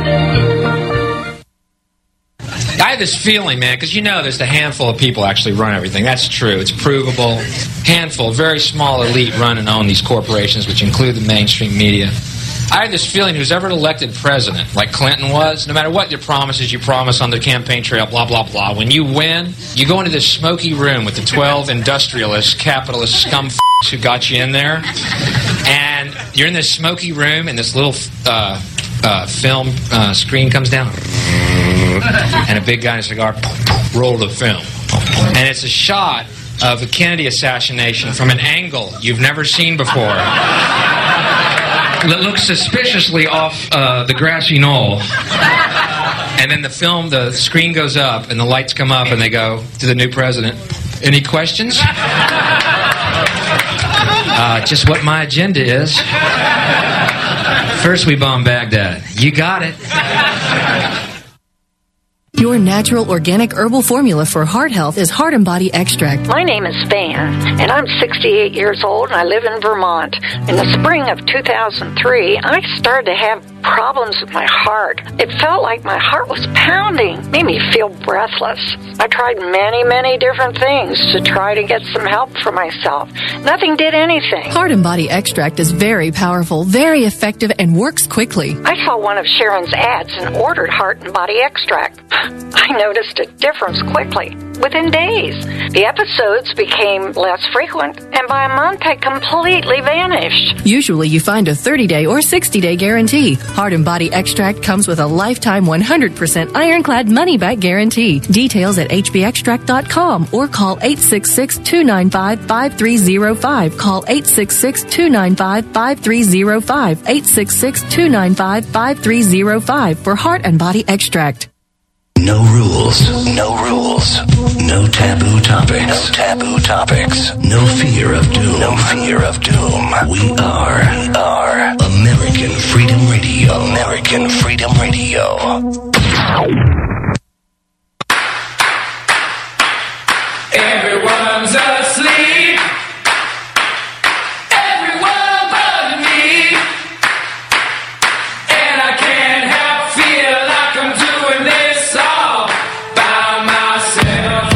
I have this feeling, man, because you know there's a handful of people actually run everything. That's true. It's provable. Handful, very small elite run and own these corporations, which include the mainstream media. I have this feeling who's ever elected president, like Clinton was, no matter what your promises you promise on the campaign trail, blah, blah, blah, when you win, you go into this smoky room with the twelve industrialist, capitalist scum f***s who got you in there, and you're in this smoky room, and this little uh, uh, film uh, screen comes down, and a big guy in a cigar, roll the film. And it's a shot of the Kennedy assassination from an angle you've never seen before. That looks suspiciously off uh, the grassy knoll. And then the film, the screen goes up, and the lights come up, and they go to the new president. Any questions? Uh, just what my agenda is. First we bomb Baghdad. You got it. Your natural organic herbal formula for heart health is Heart and Body Extract. My name is Van, and I'm sixty-eight years old, and I live in Vermont. In the spring of two thousand three, I started to have problems with my heart. It felt like my heart was pounding, made me feel breathless. I tried many, many different things to try to get some help for myself. Nothing did anything. Heart and Body Extract is very powerful, very effective, and works quickly. I saw one of Sharon's ads and ordered Heart and Body Extract. I noticed a difference quickly, within days. The episodes became less frequent, and by a month had completely vanished. Usually you find a thirty-day or sixty-day guarantee. Heart and Body Extract comes with a lifetime one hundred percent ironclad money-back guarantee. Details at h b extract dot com or call eight six six, two nine five, five three zero five. Call eight six six, two nine five, five three zero five. eight six six, two nine five, five three zero five for Heart and Body Extract. No rules, no rules, no taboo topics, no taboo topics, no fear of doom, no fear of doom. We are, we are American Freedom Radio, American Freedom Radio. Everyone's asleep. Everyone but me. And I can't help feel like I'm doing this all by myself.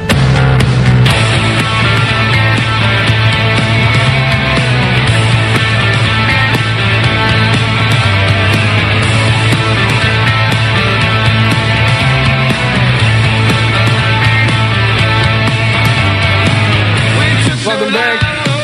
Welcome back.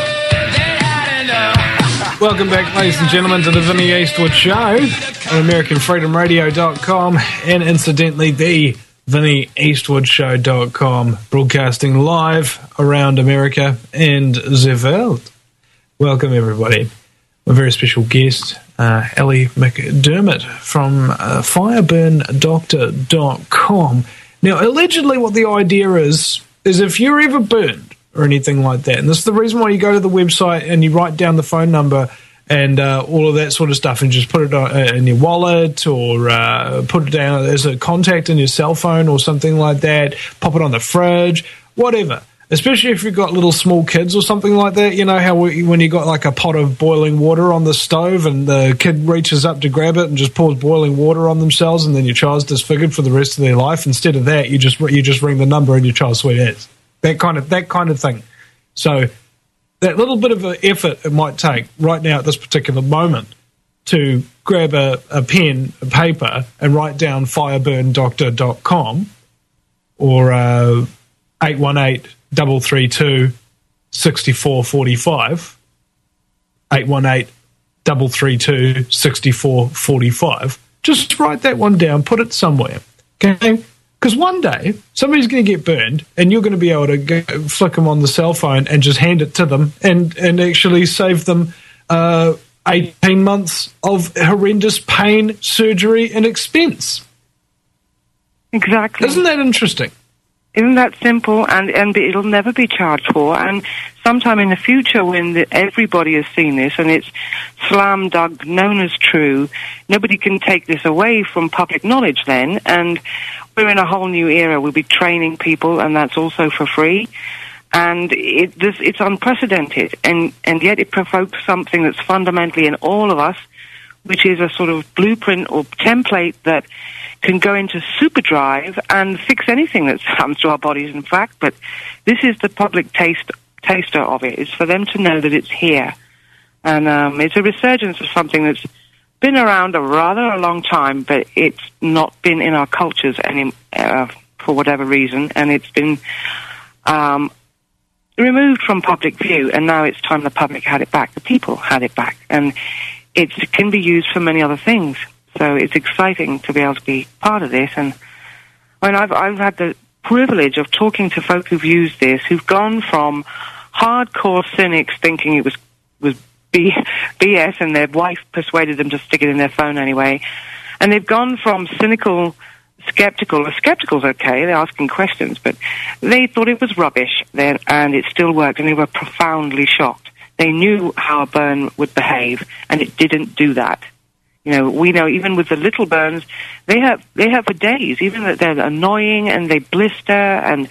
Welcome back, ladies and gentlemen, to the Vinnie Eastwood Show on American Freedom Radio dot com, and incidentally, the Vinny Eastwood Show dot com, broadcasting live around America and the world. Welcome, everybody. A very special guest, uh, Ellie McDermott from uh, fireburn doctor dot com. Now, allegedly what the idea is, is if you're ever burned or anything like that, and this is the reason why you go to the website and you write down the phone number and uh, all of that sort of stuff and just put it on, uh, in your wallet or uh, put it down as a contact in your cell phone or something like that, pop it on the fridge, whatever. Especially if you've got little small kids or something like that. You know how we, when you got like a pot of boiling water on the stove and the kid reaches up to grab it and just pours boiling water on themselves and then your child's disfigured for the rest of their life. Instead of that, you just you just ring the number and your child's sweet ass. That kind of that kind of thing. So that little bit of an effort it might take right now at this particular moment to grab a, a pen, a paper, and write down fireburn doctor dot com or uh, eight one eight double three two six four four five, eight one eight double three two six four four five. Just write that one down, put it somewhere, okay? Because one day somebody's going to get burned, and you're going to be able to go, flick them on the cell phone and just hand it to them, and and actually save them uh, eighteen months of horrendous pain, surgery, and expense. Exactly. Isn't that interesting? Isn't that simple? And and it'll never be charged for. And sometime in the future, when the, everybody has seen this and it's slam dunk, known as true, nobody can take this away from public knowledge then. And we're in a whole new era. We'll be training people, and that's also for free. And it, this, it's unprecedented. And, and yet it provokes something that's fundamentally in all of us, which is a sort of blueprint or template that can go into superdrive and fix anything that happens to our bodies, in fact. But this is the public taste taster of it. It's for them to know that it's here. And um, it's a resurgence of something that's been around a rather a long time, but it's not been in our cultures any, uh, for whatever reason. And it's been um, removed from public view, and now it's time the public had it back. The people had it back. And it can be used for many other things. So it's exciting to be able to be part of this. And I mean, I've, I've had the privilege of talking to folk who've used this, who've gone from hardcore cynics thinking it was, was B, BS and their wife persuaded them to stick it in their phone anyway. And they've gone from cynical, skeptical, or skeptical's okay, they're asking questions, but they thought it was rubbish then, and it still worked, and they were profoundly shocked. They knew how a burn would behave, and it didn't do that. You know, we know even with the little burns, they have they have for days, even that they're annoying and they blister, and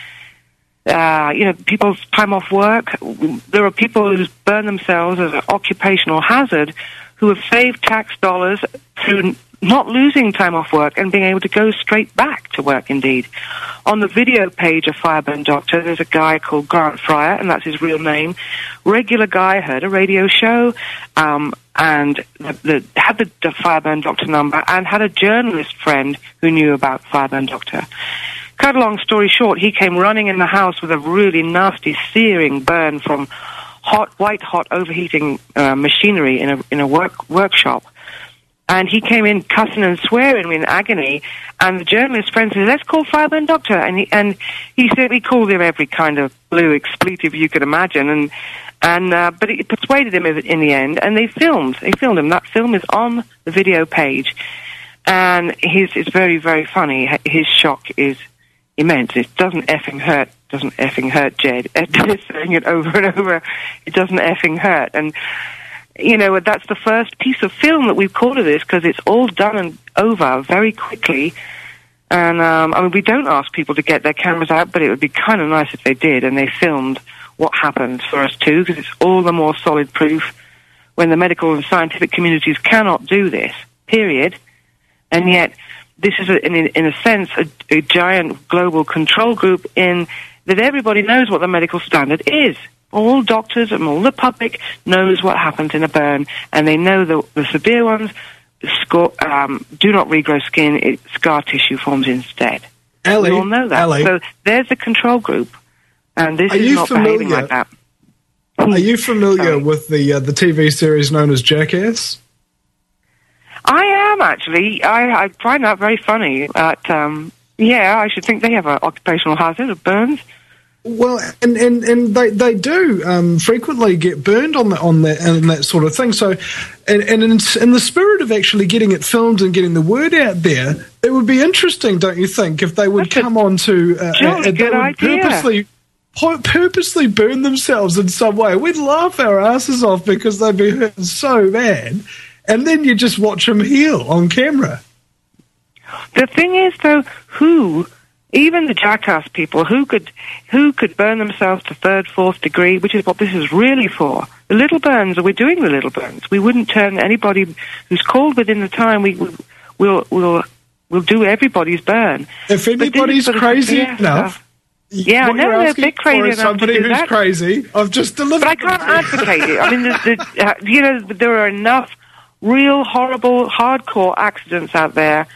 uh, you know, people's time off work. There are people who burn themselves as an occupational hazard who have saved tax dollars through not losing time off work and being able to go straight back to work, indeed. On the video page of Fireburn Doctor, there's a guy called Grant Fryer, and that's his real name. Regular guy, heard a radio show, um, and the, the, had the, the Fireburn Doctor number, and had a journalist friend who knew about Fireburn Doctor. Cut a long story short, he came running in the house with a really nasty, searing burn from hot, white-hot overheating uh, machinery in a in a work workshop. And he came in cussing and swearing in agony, and the journalist friend said, let's call Fireburn Doctor. And he, and he said he called him every kind of blue expletive you could imagine, and and uh, but it persuaded him in the end, and they filmed. They filmed him. That film is on the video page, and his it's very, very funny. His shock is immense. It doesn't effing hurt. Doesn't effing hurt, Jed. Just saying it over and over. It doesn't effing hurt. And you know, that's the first piece of film that we've called of this, because it's all done and over very quickly. And, um, I mean, we don't ask people to get their cameras out, but it would be kind of nice if they did, and they filmed what happened for us too, because it's all the more solid proof when the medical and scientific communities cannot do this, period. And yet, this is, a, in, in a sense, a, a giant global control group in that everybody knows what the medical standard is. All doctors and all the public knows what happens in a burn, and they know the, the severe ones score, um, do not regrow skin, it, scar tissue forms instead. Ellie, we all know that. Ellie, so there's a control group, and this are is you not familiar, behaving like that. Are you familiar with the uh, the T V series known as Jackass? I am, actually. I, I find that very funny. But, um, Yeah, I should think they have an occupational hazard of burns. Well, and, and, and they they do um, frequently get burned on the, on that and that sort of thing. So, and, and in, in the spirit of actually getting it filmed and getting the word out there, it would be interesting, don't you think, if they would That's come on to uh, and they would idea. purposely purposely burn themselves in some way. We'd laugh our asses off because they'd be hurt so bad, and then you just watch them heal on camera. The thing is, though, who? Even the jackass people who could who could burn themselves to third, fourth degree, which is what this is really for. The little burns, we're doing the little burns. We wouldn't turn anybody who's called within the time. We we'll we'll we'll do everybody's burn. If anybody's crazy enough, yeah, I know they're a bit crazy enough somebody to do who's that. crazy. I've just delivered. But I can't advocate it. I mean, the, the, uh, you know, there are enough real horrible, hardcore accidents out there.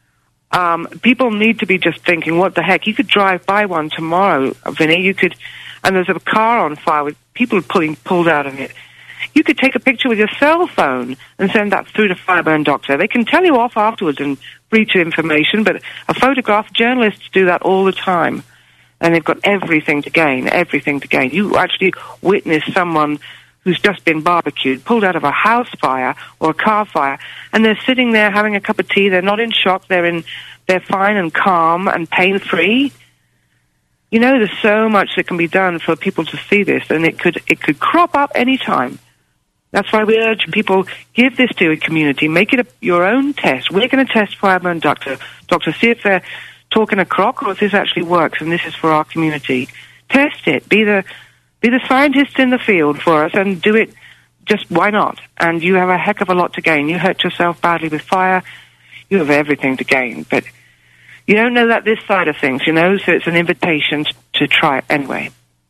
Um, people need to be just thinking, what the heck? You could drive by one tomorrow, Vinny. You could, and there's a car on fire with people pulling pulled out of it. You could take a picture with your cell phone and send that through to Fireburn Doctor. They can tell you off afterwards and breach your information, but a photograph, journalists do that all the time. And they've got everything to gain, everything to gain. You actually witness someone who's just been barbecued, pulled out of a house fire or a car fire, and they're sitting there having a cup of tea. They're not in shock. They're in, they're fine and calm and pain-free. You know, there's so much that can be done for people to see this, and it could it could crop up any time. That's why we urge people, give this to a community, make it a, your own test. We're going to test Fireburn Doctor, Doctor, see if they're talking a crock or if this actually works, and this is for our community. Test it. Be the Be the scientist in the field for us and do it. Just why not? And you have a heck of a lot to gain. You hurt yourself badly with fire, you have everything to gain. But you don't know that this side of things, you know, so it's an invitation to, to try it anyway.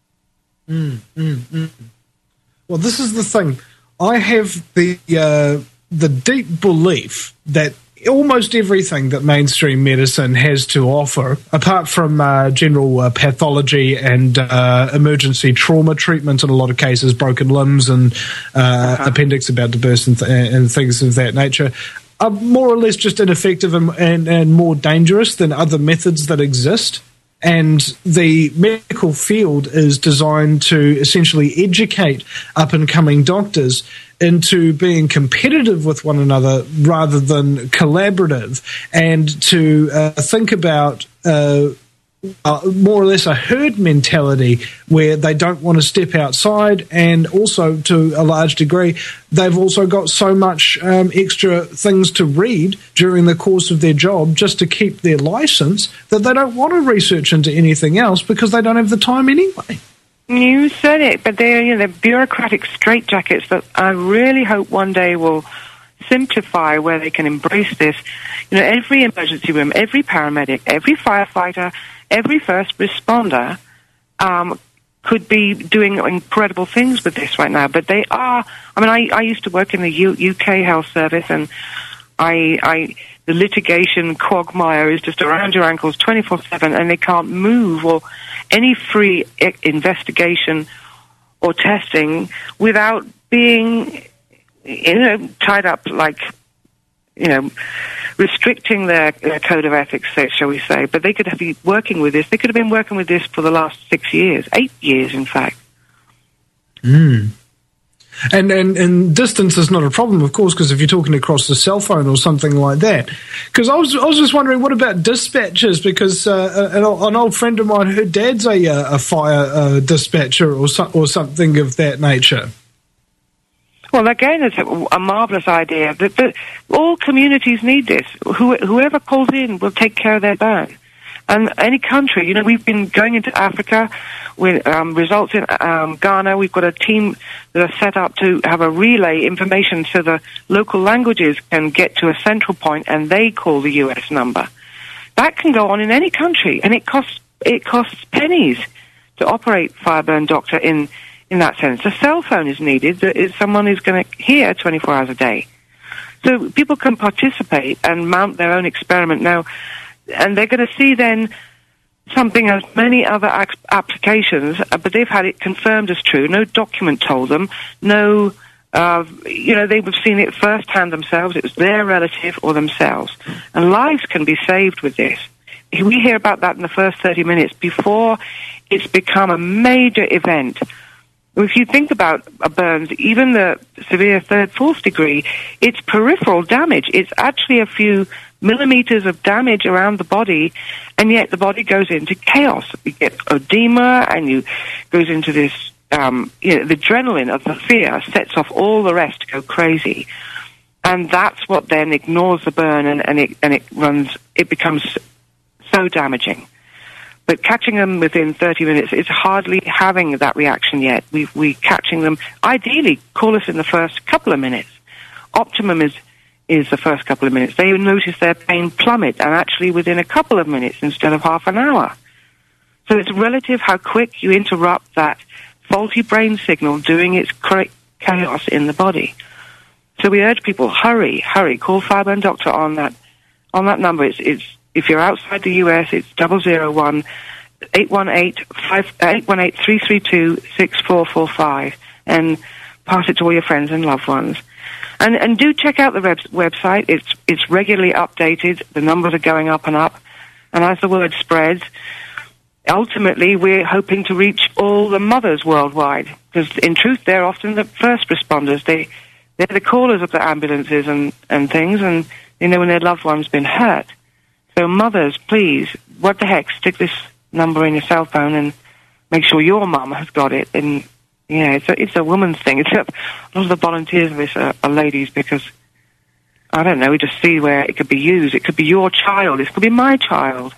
Mm, mm, mm. Well, this is the thing. I have the uh, the deep belief that almost everything that mainstream medicine has to offer, apart from uh, general uh, pathology and uh, emergency trauma treatment in a lot of cases, broken limbs and uh, uh-huh. appendix about to burst and, th- and things of that nature, are more or less just ineffective and, and, and more dangerous than other methods that exist. And the medical field is designed to essentially educate up-and-coming doctors into being competitive with one another rather than collaborative, and to uh, think about uh, uh, more or less a herd mentality where they don't want to step outside, and also to a large degree they've also got so much um, extra things to read during the course of their job just to keep their license that they don't want to research into anything else because they don't have the time anyway. You said it, but they're, you know, they're bureaucratic straitjackets that I really hope one day will simplify, where they can embrace this. You know, every emergency room, every paramedic, every firefighter, every first responder um, could be doing incredible things with this right now. But they are, I mean, I, I used to work in the U- UK Health Service, and I, I, the litigation quagmire is just around your ankles twenty-four seven, and they can't move, or any free I- investigation or testing without being, you know, tied up, like, you know, restricting their, their code of ethics, shall we say. But they could have been working with this. They could have been working with this for the last six years, eight years, in fact. Mm. And, and and distance is not a problem, of course, because if you're talking across the cell phone or something like that. Because I was I was just wondering, what about dispatchers? Because uh, an, an old friend of mine, her dad's a a fire uh, dispatcher or so, or something of that nature. Well, again, it's a, a marvelous idea. But, but all communities need this. Who, whoever calls in will take care of their burn. And any country, you know, we've been going into Africa with um, results in um, Ghana. We've got a team that are set up to have a relay information so the local languages can get to a central point and they call the U S number. That can go on in any country, and it costs it costs pennies to operate Fireburn Doctor in, in that sense. A cell phone is needed that is someone who's going to hear twenty-four hours a day. So people can participate and mount their own experiment now. And they're going to see then something as many other ac- applications, uh, but they've had it confirmed as true. No document told them. No, uh, you know, they've seen it firsthand themselves. It was their relative or themselves. And lives can be saved with this. we hear about that in the first thirty minutes before it's become a major event. If you think about a burns, even the severe third, fourth degree, it's peripheral damage. It's actually a few millimeters of damage around the body, and yet the body goes into chaos. You get edema, and you goes into this, um, you know, the adrenaline of the fear sets off all the rest to go crazy. And that's what then ignores the burn, and, and it and it runs, it becomes so damaging. But catching them within thirty minutes is hardly having that reaction yet. We we catching them. Ideally, call us in the first couple of minutes. Optimum is is the first couple of minutes. They notice their pain plummet, and actually within a couple of minutes instead of half an hour. So it's relative how quick you interrupt that faulty brain signal doing its chaos in the body. So we urge people, hurry, hurry, call Fireburn Doctor on that on that number. It's it's if you're outside the U S, it's double zero one eight one eight five eight one eight three three two six four four five, and pass it to all your friends and loved ones. And and do check out the web, website. It's it's regularly updated. The numbers are going up and up, and as the word spreads, ultimately we're hoping to reach all the mothers worldwide, because in truth they're often the first responders. They they're the callers of the ambulances and and things, and they know when their loved one's been hurt. So mothers, please, what the heck, stick this number in your cell phone and make sure your mum has got it. And yeah, it's a, it's a woman's thing. It's a, a lot of the volunteers of this are, are ladies, because, I don't know, we just see where it could be used. It could be your child. It could be my child.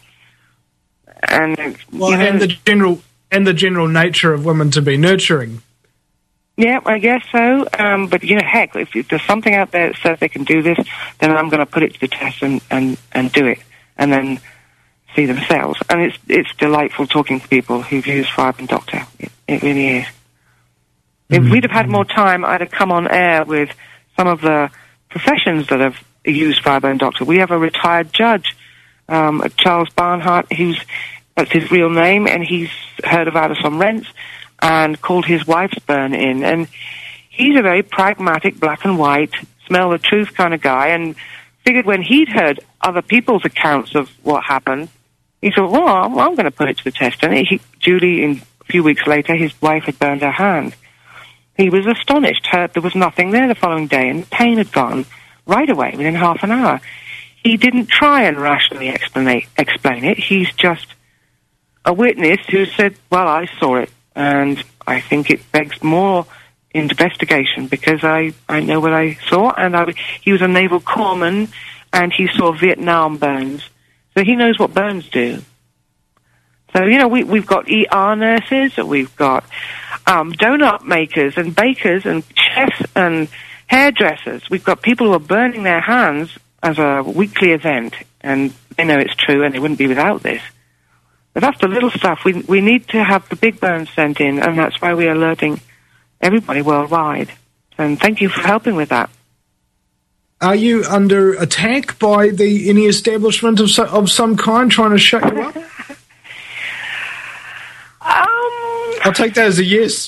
And, well, you know, and the general and the general nature of women to be nurturing. Yeah, I guess so. Um, but, you know, heck, if, if there's something out there that says they can do this, then I'm going to put it to the test and, and, and do it, and then see themselves. And it's it's delightful talking to people who've used Fireburn Doctor. It, it really is. Mm-hmm. If we'd have had more time, I'd have come on air with some of the professions that have used Fireburn Doctor. We have a retired judge, um, Charles Barnhart, who's that's his real name, and he's heard about us on Rents and called his wife's burn in. And he's a very pragmatic, black and white, smell the truth kind of guy, and figured when he'd heard other people's accounts of what happened, he thought, well, I'm, I'm going to put it to the test. And he, Julie, in, a few weeks later, his wife had burned her hand. He was astonished. Her, there was nothing there the following day, and the pain had gone right away, within half an hour. He didn't try and rationally explain, explain it. He's just a witness who said, well, I saw it, and I think it begs more investigation, because I, I know what I saw, and I, he was a naval corpsman, and he saw Vietnam burns. So he knows what burns do. So, you know, we, we've got E R nurses, we've got um, donut makers and bakers and chefs and hairdressers. We've got people who are burning their hands as a weekly event, and they know it's true, and they wouldn't be without this. But that's the little stuff. We, we need to have the big burns sent in, and that's why we're alerting everybody worldwide. And thank you for helping with that. Are you under attack by the any establishment of so, of some kind trying to shut you up? um, I'll take that as a yes.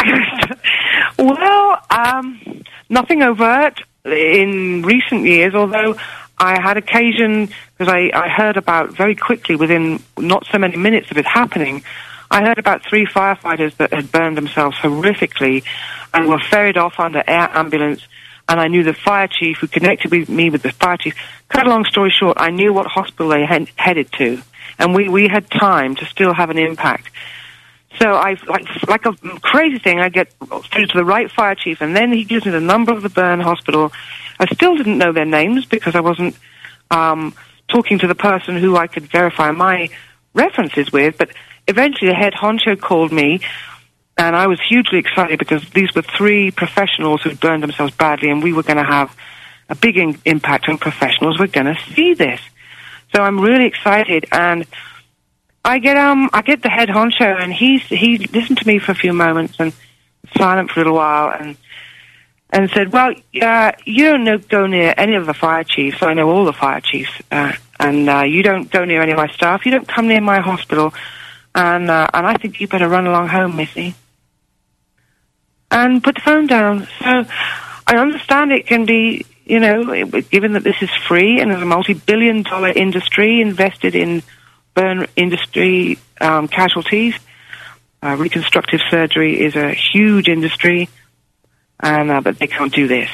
Well, um, nothing overt in recent years, although I had occasion, because I, I heard about very quickly, within not so many minutes of it happening, I heard about three firefighters that had burned themselves horrifically and were ferried off under air ambulance, and I knew the fire chief who connected with me with the fire chief. Cut a long story short, I knew what hospital they had headed to, and we, we had time to still have an impact. So I, like, like a crazy thing, I get through to the right fire chief, and then he gives me the number of the burn hospital. I still didn't know their names because I wasn't um, talking to the person who I could verify my references with, but eventually the head honcho called me, and I was hugely excited because these were three professionals who burned themselves badly, and we were going to have a big in- impact on professionals. We're going to see this. So I'm really excited, and I get um I get the head honcho, and he's he listened to me for a few moments and silent for a little while, and and said, well, uh, you don't know, go near any of the fire chiefs. I know all the fire chiefs, uh, and uh, you don't go near any of my staff. You don't come near my hospital, and uh, and I think you better run along home, Missy. And put the phone down. So I understand it can be, you know, given that this is free and there's a multi-billion dollar industry invested in burn industry um, casualties. Uh, reconstructive surgery is a huge industry, and uh, but they can't do this.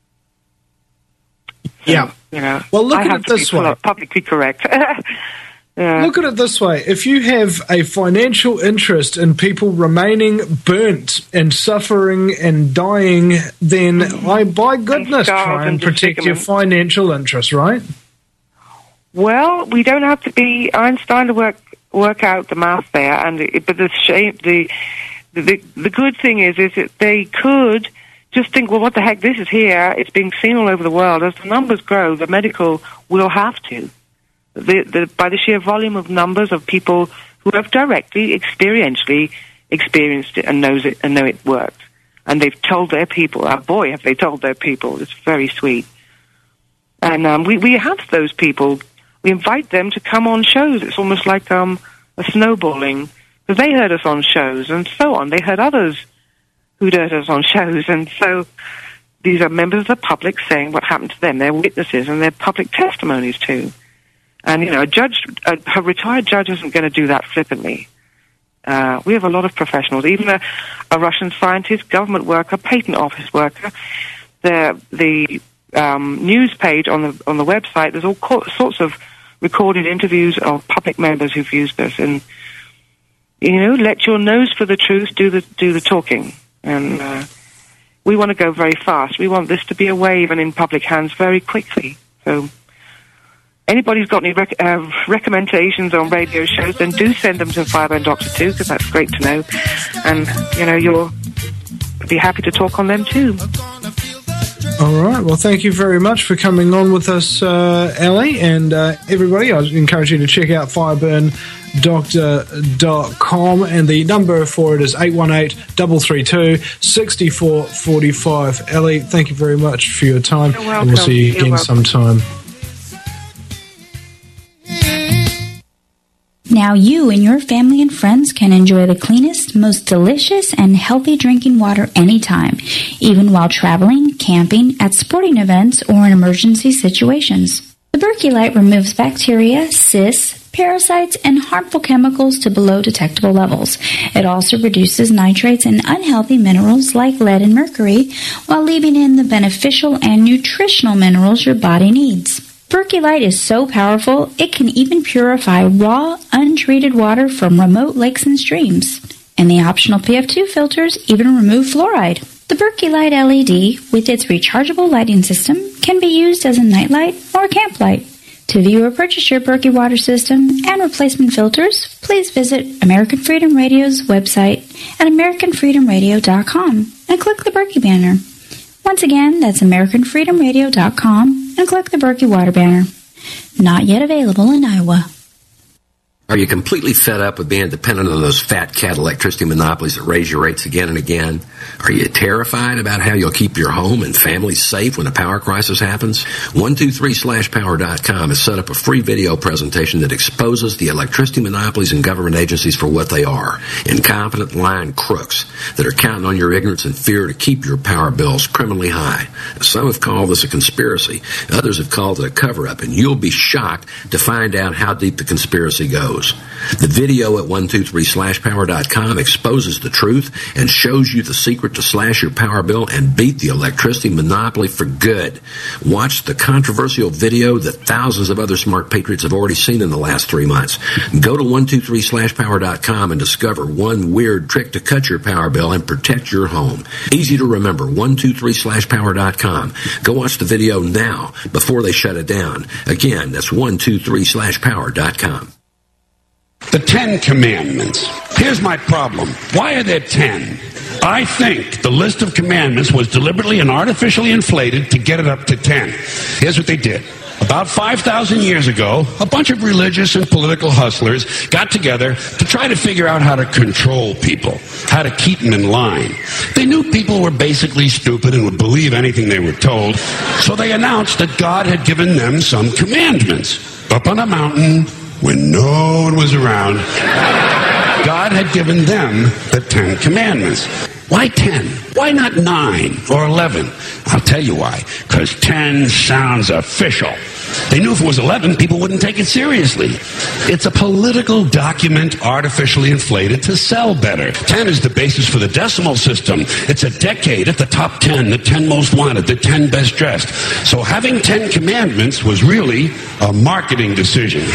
So, yeah. You know, well, look I at have it to this be way. publicly correct. Yeah. Look at it this way. If you have a financial interest in people remaining burnt and suffering and dying, then I, by goodness, try and protect your financial interest, right? Well, we don't have to be Einstein to work work out the math there, and it, but the shape, the, the the good thing is, is that they could just think, well, what the heck? This is here. It's being seen all over the world. As the numbers grow, the medical will have to. The, the, by the sheer volume of numbers of people who have directly, experientially experienced it and knows it and know it worked, and they've told their people. Oh boy, have they told their people! It's very sweet, and um, we we have those people. We invite them to come on shows. It's almost like um, a snowballing, because they heard us on shows, and so on. They heard others who'd heard us on shows, and so these are members of the public saying what happened to them. They're witnesses, and they're public testimonies too. And, you know, a judge, a, a retired judge isn't going to do that flippantly. Uh, we have a lot of professionals, even a, a Russian scientist, government worker, patent office worker. The the um, news page on the on the website, there's all co- sorts of recorded interviews of public members who've used this. And, you know, let your nose for the truth do the do the talking. And uh, we want to go very fast. We want this to be a wave and in public hands very quickly. So anybody's got any rec- uh, recommendations on radio shows, then do send them to Fireburn Doctor too, because that's great to know. And, you know, you'll be happy to talk on them too. All right. Well, thank you very much for coming on with us, uh, Ellie. And uh, everybody, I encourage you to check out fireburn doctor dot com, and the number for it is eight one eight, three three two, six four four five. Ellie, thank you very much for your time. You're welcome. And we'll see you You're again welcome. sometime. Now you and your family and friends can enjoy the cleanest, most delicious, and healthy drinking water anytime, even while traveling, camping, at sporting events, or in emergency situations. The Berkey Light removes bacteria, cysts, parasites, and harmful chemicals to below detectable levels. It also reduces nitrates and unhealthy minerals like lead and mercury, while leaving in the beneficial and nutritional minerals your body needs. Berkey Light is so powerful, it can even purify raw, untreated water from remote lakes and streams. And the optional P F two filters even remove fluoride. The Berkey Light L E D, with its rechargeable lighting system, can be used as a nightlight or camp light. To view or purchase your Berkey water system and replacement filters, please visit American Freedom Radio's website at american freedom radio dot com and click the Berkey banner. Once again, that's american freedom radio dot com and click the Berkey water banner. Not yet available in Iowa. Are you completely fed up with being dependent on those fat cat electricity monopolies that raise your rates again and again? Are you terrified about how you'll keep your home and family safe when a power crisis happens? one two three slash power dot com has set up a free video presentation that exposes the electricity monopolies and government agencies for what they are: incompetent, lying crooks that are counting on your ignorance and fear to keep your power bills criminally high. Some have called this a conspiracy. Others have called it a cover-up, and you'll be shocked to find out how deep the conspiracy goes. The video at one two three slash power dot com exposes the truth and shows you the secret to slash your power bill and beat the electricity monopoly for good. Watch the controversial video that thousands of other smart patriots have already seen in the last three months. Go to one two three slash power dot com and discover one weird trick to cut your power bill and protect your home. Easy to remember, one two three slash power dot com. Go watch the video now before they shut it down. Again, that's one two three slash power dot com. The Ten Commandments. Here's my problem. Why are there ten? I think the list of commandments was deliberately and artificially inflated to get it up to ten. Here's what they did. About five thousand years ago, a bunch of religious and political hustlers got together to try to figure out how to control people, how to keep them in line. They knew people were basically stupid and would believe anything they were told, so they announced that God had given them some commandments. Up on a mountain, when no one was around, God had given them the Ten Commandments. Why ten? Why not nine or eleven? I'll tell you why. Because ten sounds official. They knew if it was eleven, people wouldn't take it seriously. It's a political document artificially inflated to sell better. ten is the basis for the decimal system. It's a decade at the top ten, the ten most wanted, the ten best dressed. So having ten commandments was really a marketing decision.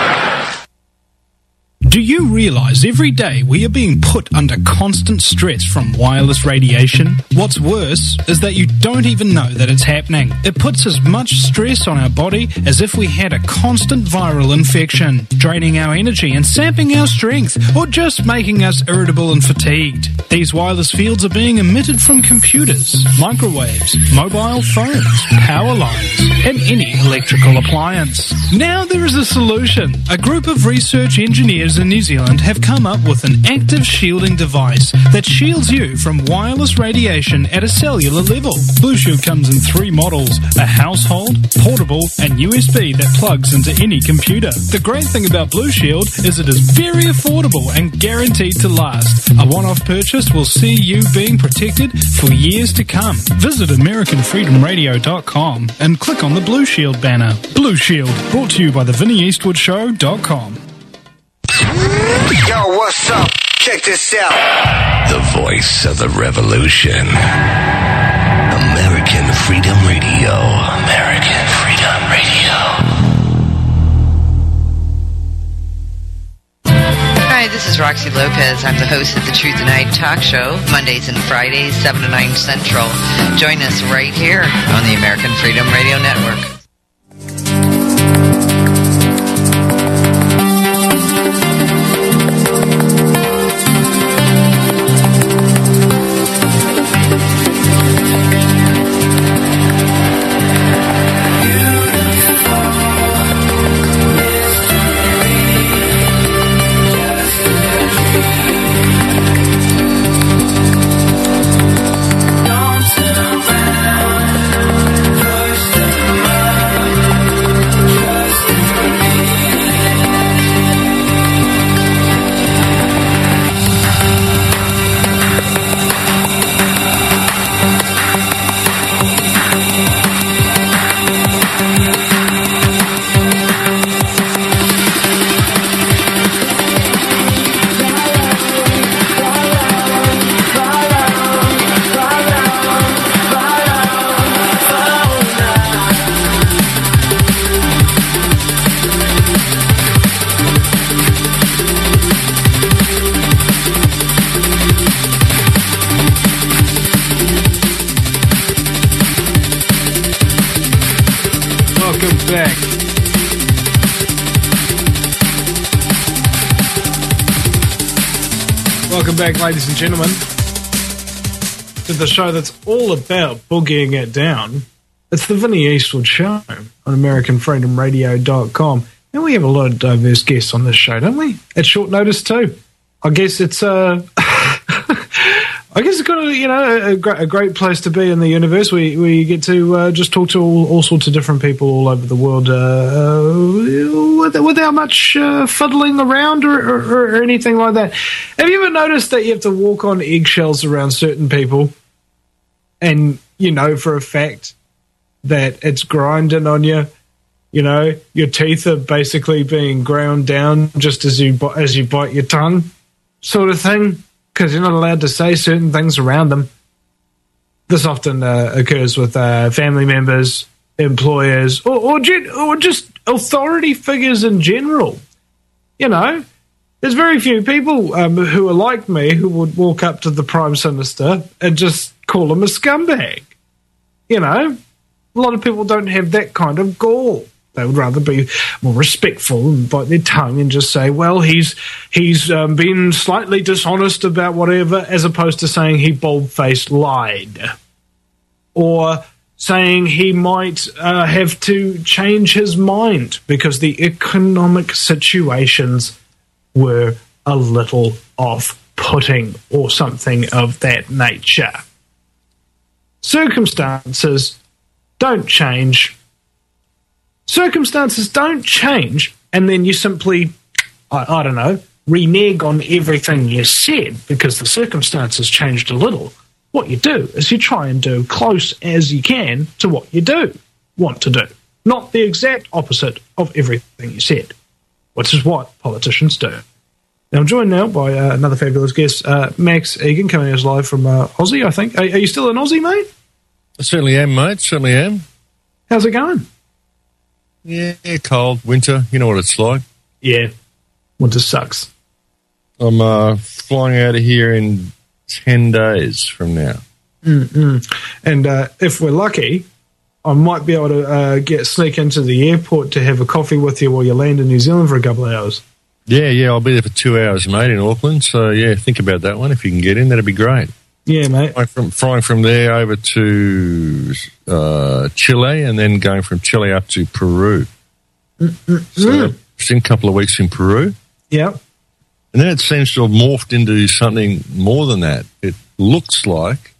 Do you realize every day we are being put under constant stress from wireless radiation? What's worse is that you don't even know that it's happening. It puts as much stress on our body as if we had a constant viral infection, draining our energy and sapping our strength, or just making us irritable and fatigued. These wireless fields are being emitted from computers, microwaves, mobile phones, power lines, and any electrical appliance. Now there is a solution. A group of research engineers in New Zealand have come up with an active shielding device that shields you from wireless radiation at a cellular level. Blue Shield comes in three models: a household, portable, and U S B that plugs into any computer. The great thing about Blue Shield is it is very affordable and guaranteed to last. A one-off purchase will see you being protected for years to come. Visit American Freedom Radio dot com and click on the Blue Shield banner. Blue Shield, brought to you by the Vinnie Eastwood Show dot com. Yo, what's up? Check this out. The voice of the revolution. American Freedom Radio. American Freedom Radio. Hi, this is Roxy Lopez. I'm the host of the Truth Tonight talk show, Mondays and Fridays, seven to nine Central. Join us right here on the American Freedom Radio Network. Welcome back, ladies and gentlemen, to the show that's all about boogieing it down. It's the Vinnie Eastwood Show on American Freedom Radio dot com. And we have a lot of diverse guests on this show, don't we? At short notice, too. I guess it's uh, I guess it's got a, you know, a, great, a great place to be in the universe. We we get to uh, just talk to all, all sorts of different people all over the world uh, uh, without much uh, fuddling around or, or, or anything like that. Have you ever noticed that you have to walk on eggshells around certain people, and you know for a fact that it's grinding on you? You know, your teeth are basically being ground down just as you as you bite your tongue, sort of thing. Because you're not allowed to say certain things around them. This often uh, occurs with uh, family members, employers, or or, gen- or just authority figures in general. You know, there's very few people um, who are like me who would walk up to the Prime Minister and just call him a scumbag. You know, a lot of people don't have that kind of gall. They would rather be more respectful and bite their tongue and just say, well, he's he's um, been slightly dishonest about whatever, as opposed to saying he bold-faced lied. Or saying he might uh, have to change his mind because the economic situations were a little off-putting or something of that nature. Circumstances don't change. Circumstances don't change, and then you simply, I, I don't know, renege on everything you said because the circumstances changed a little. What you do is you try and do close as you can to what you do want to do. not the exact opposite of everything you said, which is what politicians do. Now, I'm joined now by uh, another fabulous guest, uh, Max Egan, coming to us live from uh, Aussie, I think. Are, are you still in Aussie, mate? I certainly am, mate. Certainly am. How's it going? Yeah, cold, winter. You know what it's like. Yeah, winter sucks. I'm uh, flying out of here in ten days from now. Mm-mm. And uh, if we're lucky, I might be able to uh, get sneak into the airport to have a coffee with you while you land in New Zealand for a couple of hours. Yeah, yeah, I'll be there for two hours, mate, in Auckland. So, yeah, think about that one. If you can get in, that'd be great. Yeah, mate. Flying from, flying from there over to uh, Chile and then going from Chile up to Peru. Mm-mm. So, just in a couple of weeks in Peru. Yeah. And then it seems to have morphed into something more than that. It looks like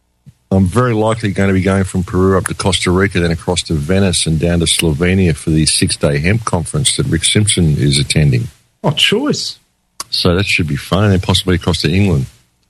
I'm very likely going to be going from Peru up to Costa Rica, then across to Venice and down to Slovenia for the six-day hemp conference that Rick Simpson is attending. Oh, choice. So that should be fun, and then possibly across to England.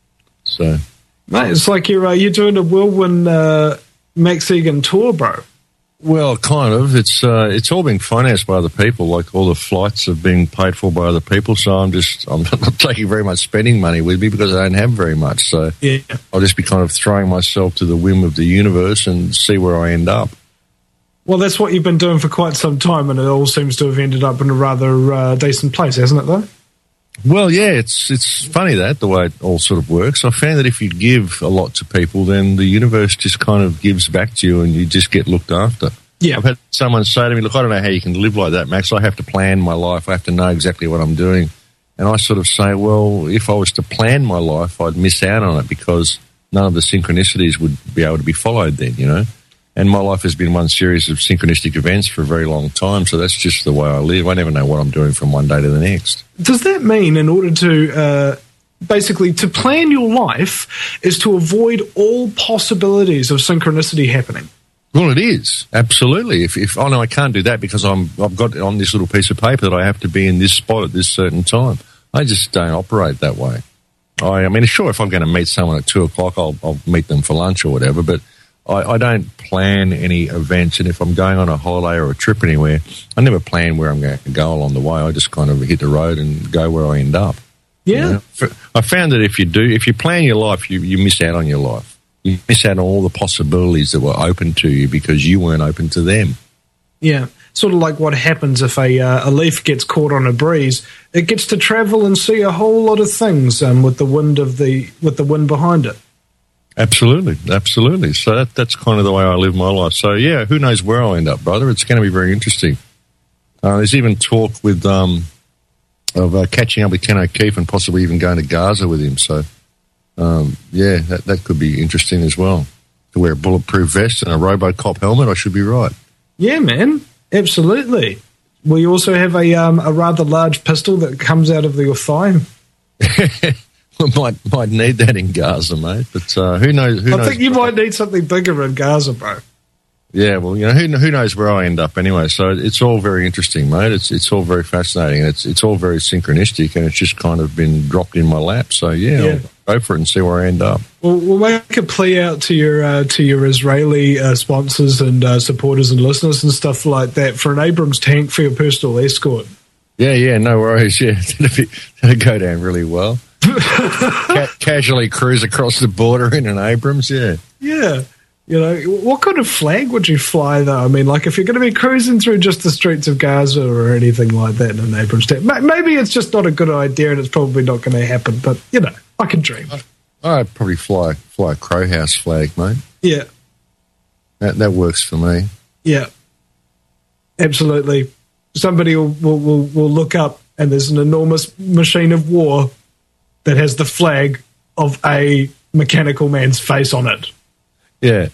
So, mate, it's like you're uh, you're doing a whirlwind uh, Max Egan tour, bro. Well, kind of. It's uh, it's all being financed by other people. Like all the flights have been paid for by other people. So I'm just I'm not taking very much spending money with me because I don't have very much. So yeah. I'll just be kind of throwing myself to the whim of the universe and see where I end up. Well, that's what you've been doing for quite some time, and it all seems to have ended up in a rather uh, decent place, hasn't it, though? Well, yeah, it's it's funny that, the way it all sort of works. I found that if you give a lot to people, then the universe just kind of gives back to you and you just get looked after. Yeah. I've had someone say to me, look, I don't know how you can live like that, Max. I have to plan my life. I have to know exactly what I'm doing. And I sort of say, well, if I was to plan my life, I'd miss out on it because none of the synchronicities would be able to be followed then, you know. And my life has been one series of synchronistic events for a very long time, so that's just the way I live. I never know what I'm doing from one day to the next. Does that mean in order to, uh, basically, to plan your life is to avoid all possibilities of synchronicity happening? Well, it is, absolutely. If, if oh no, I can't do that because I'm, I've got on this little piece of paper that I have to be in this spot at this certain time. I just don't operate that way. I, I mean, sure, if I'm going to meet someone at two o'clock, I'll, I'll meet them for lunch or whatever, but I, I don't plan any events, and if I'm going on a holiday or a trip anywhere, I never plan where I'm going to go along the way. I just kind of hit the road and go where I end up. Yeah. You know? I found that if you do, if you plan your life, you, you miss out on your life. You miss out on all the possibilities that were open to you because you weren't open to them. Yeah. Sort of like what happens if a uh, a leaf gets caught on a breeze. It gets to travel and see a whole lot of things um, with the wind of the with the wind behind it. Absolutely, absolutely. So that, that's kind of the way I live my life. So, yeah, who knows where I'll end up, brother. It's going to be very interesting. Uh, there's even talk with um, of uh, catching up with Ken O'Keefe and possibly even going to Gaza with him. So, um, yeah, that, that could be interesting as well. To wear a bulletproof vest and a RoboCop helmet, I should be right. Yeah, man, absolutely. Will you also have a um, a rather large pistol that comes out of your thigh? might might need that in Gaza, mate. But uh, who knows? Who I knows think you might need something bigger in Gaza, bro. Yeah, well, you know, who who knows where I end up anyway. So it's all very interesting, mate. It's it's all very fascinating. It's it's all very synchronistic, and it's just kind of been dropped in my lap. So yeah, Yeah. I'll go for it and see where I end up. We'll, we'll make a plea out to your uh, to your Israeli uh, sponsors and uh, supporters and listeners and stuff like that for an Abrams tank for your personal escort. Yeah, yeah, no worries. Yeah, that'd, be, that'd go down really well. Ca- casually cruise across the border in an Abrams. Yeah. Yeah. You know, what kind of flag would you fly, though? I mean, like, if you're going to be cruising through just the streets of Gaza or anything like that in an Abrams tank, maybe it's just not a good idea and it's probably not going to happen, but, you know, I can dream. I'd probably fly fly a Crow House flag, mate. Yeah. That that works for me. Yeah. Absolutely. Somebody will, will, will, will look up and there's an enormous machine of war that has the flag of a mechanical man's face on it. Yeah.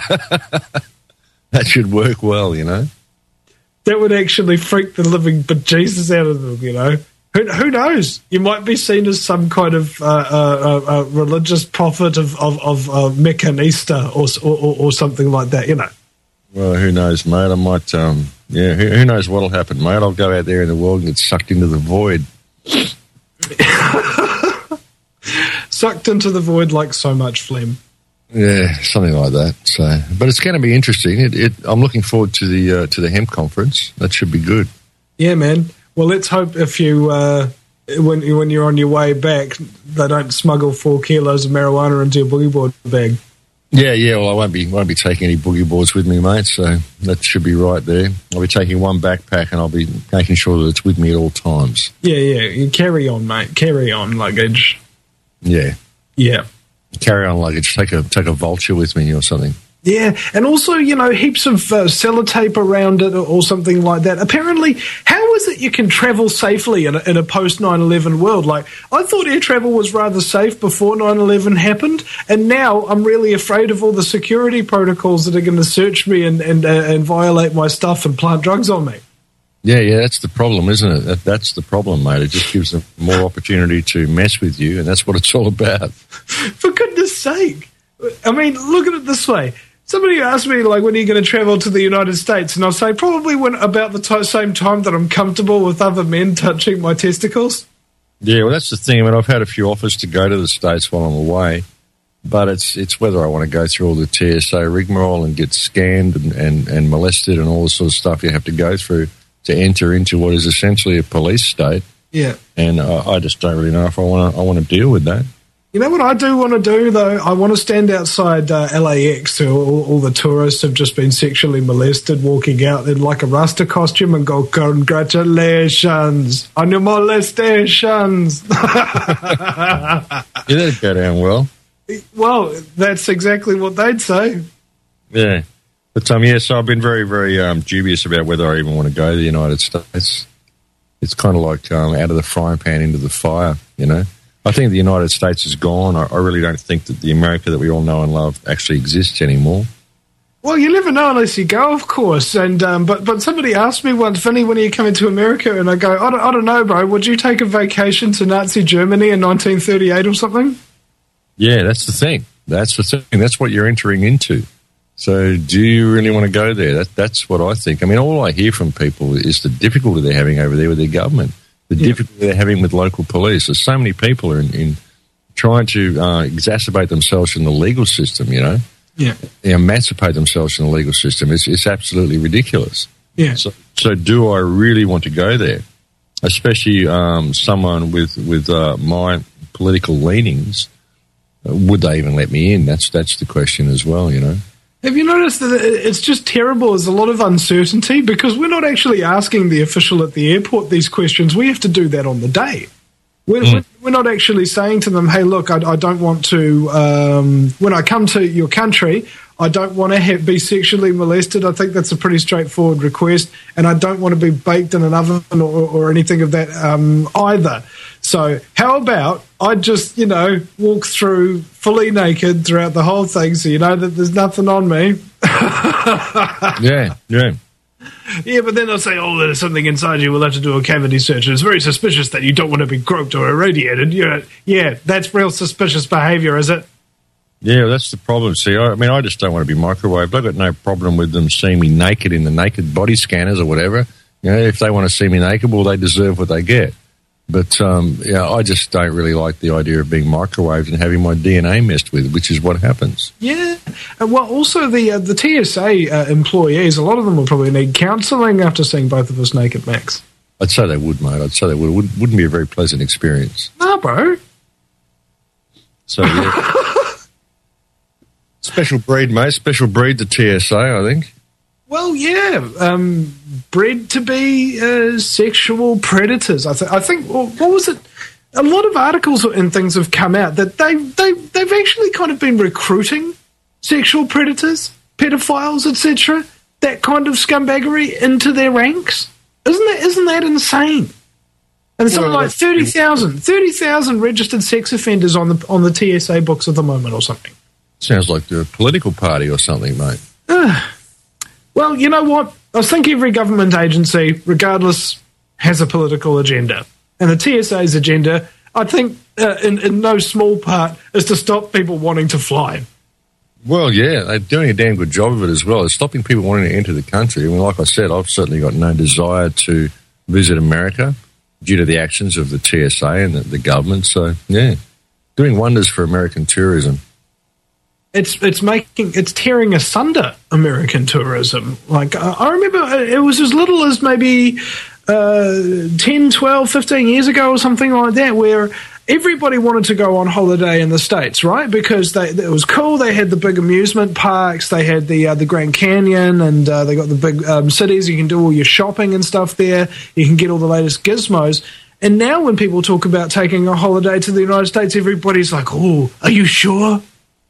That should work well, you know. That would actually freak the living bejesus out of them, you know. Who, who knows? You might be seen as some kind of uh, uh, uh, religious prophet of, of, of uh, Mecca and Easter or, or, or something like that, you know. Well, who knows, mate? I might, um, yeah, who, who knows what'll happen, mate? I'll go out there in the world and get sucked into the void. Sucked into the void like so much phlegm. Yeah, something like that. So, but it's going to be interesting. It, it, I'm looking forward to the uh, to the hemp conference. That should be good. Yeah, man. Well, let's hope if you uh, when when you're on your way back, they don't smuggle four kilos of marijuana into your boogie board bag. Yeah, yeah. Well, I won't be won't be taking any boogie boards with me, mate. So that should be right there. I'll be taking one backpack, and I'll be making sure that it's with me at all times. Yeah, yeah. You carry on, mate. Carry on luggage. Yeah, yeah. Carry on luggage. Take a take a vulture with me or something. Yeah, and also, you know, heaps of uh, sellotape around it or, or something like that. Apparently, how is it you can travel safely in a, in a post nine eleven world? Like, I thought air travel was rather safe before nine eleven happened, and now I'm really afraid of all the security protocols that are going to search me and and, uh, and violate my stuff and plant drugs on me. Yeah, yeah, that's the problem, isn't it? That, that's the problem, mate. It just gives them more opportunity to mess with you, and that's what it's all about. For goodness sake. I mean, look at it this way. Somebody asked me, like, when are you going to travel to the United States? And I'll say probably when about the t- same time that I'm comfortable with other men touching my testicles. Yeah, well, that's the thing. I mean, I've had a few offers to go to the States while I'm away, but it's it's whether I want to go through all the T S A rigmarole and get scanned and, and, and molested and all the sort of stuff you have to go through to enter into what is essentially a police state. Yeah. And uh, I just don't really know if I want to I want to deal with that. You know what I do want to do, though? I want to stand outside uh, L A X where all, all the tourists have just been sexually molested, walking out in like a Rasta costume and go, congratulations on your molestations. Yeah, that'd go down well. Well, that's exactly what they'd say. Yeah. But, um, yeah, so I've been very, very um, dubious about whether I even want to go to the United States. It's kind of like um, out of the frying pan into the fire, you know? I think the United States is gone. I, I really don't think that the America that we all know and love actually exists anymore. Well, you never know unless you go, of course. And um, but but somebody asked me once, Vinny, when are you coming to America? And I go, I don't, I don't know, bro. Would you take a vacation to Nazi Germany in nineteen thirty-eight or something? Yeah, that's the thing. That's the thing. That's what you're entering into. So do you really want to go there? That, that's what I think. I mean, all I hear from people is the difficulty they're having over there with their government. The yeah. difficulty they're having with local police. There's so many people in, in trying to uh, exacerbate themselves in the legal system, you know, yeah, they emancipate themselves in the legal system. It's it's absolutely ridiculous. Yeah. So, so do I really want to go there? Especially um, someone with with uh, my political leanings, uh, would they even let me in? That's that's the question as well, you know. Have you noticed that it's just terrible? There's a lot of uncertainty because we're not actually asking the official at the airport these questions. We have to do that on the day. We're, mm. we're not actually saying to them, hey, look, I, I don't want to, um, when I come to your country, I don't want to have, be sexually molested. I think that's a pretty straightforward request. And I don't want to be baked in an oven or, or anything of that um, either. So how about I just, you know, walk through fully naked throughout the whole thing so you know that there's nothing on me. yeah, yeah. Yeah, but then they'll say, oh, there's something inside you. We'll have to do a cavity search. And it's very suspicious that you don't want to be groped or irradiated. Yeah, yeah, that's real suspicious behaviour, is it? Yeah, that's the problem. See, I, I mean, I just don't want to be microwaved. I've got no problem with them seeing me naked in the naked body scanners or whatever. You know, if they want to see me naked, well, they deserve what they get. But, um, yeah, I just don't really like the idea of being microwaved and having my D N A messed with, which is what happens. Yeah. And well, also the uh, the T S A uh, employees, a lot of them will probably need counselling after seeing both of us naked, Max. I'd say they would, mate. I'd say they would. It wouldn't, wouldn't be a very pleasant experience. No, bro. So, yeah. Special breed, mate. Special breed, the T S A, I think. Well, yeah, um, bred to be uh, sexual predators. I, th- I think, what was it? A lot of articles and things have come out that they, they, they've actually kind of been recruiting sexual predators, pedophiles, et cetera, that kind of scumbaggery into their ranks. Isn't that, isn't that insane? And something well, like thirty thousand, thirty thousand registered sex offenders on the on the T S A books at the moment or something. Sounds like a political party or something, mate. Uh, well, you know what? I think every government agency, regardless, has a political agenda. And the T S A's agenda, I think, uh, in, in no small part, is to stop people wanting to fly. Well, yeah, they're doing a damn good job of it as well. It's stopping people wanting to enter the country. I mean, like I said, I've certainly got no desire to visit America due to the actions of the T S A and the, the government. So, yeah, doing wonders for American tourism. it's it's making it's tearing asunder American tourism. Like uh, I remember it was as little as maybe uh, ten, twelve, fifteen years ago or something like that, where everybody wanted to go on holiday in the States, right? Because they, it was cool. They had the big amusement parks. They had the uh, the Grand Canyon, and uh, they got the big um, cities. You can do all your shopping and stuff there. You can get all the latest gizmos. And now when people talk about taking a holiday to the United States, everybody's like, oh, are you sure?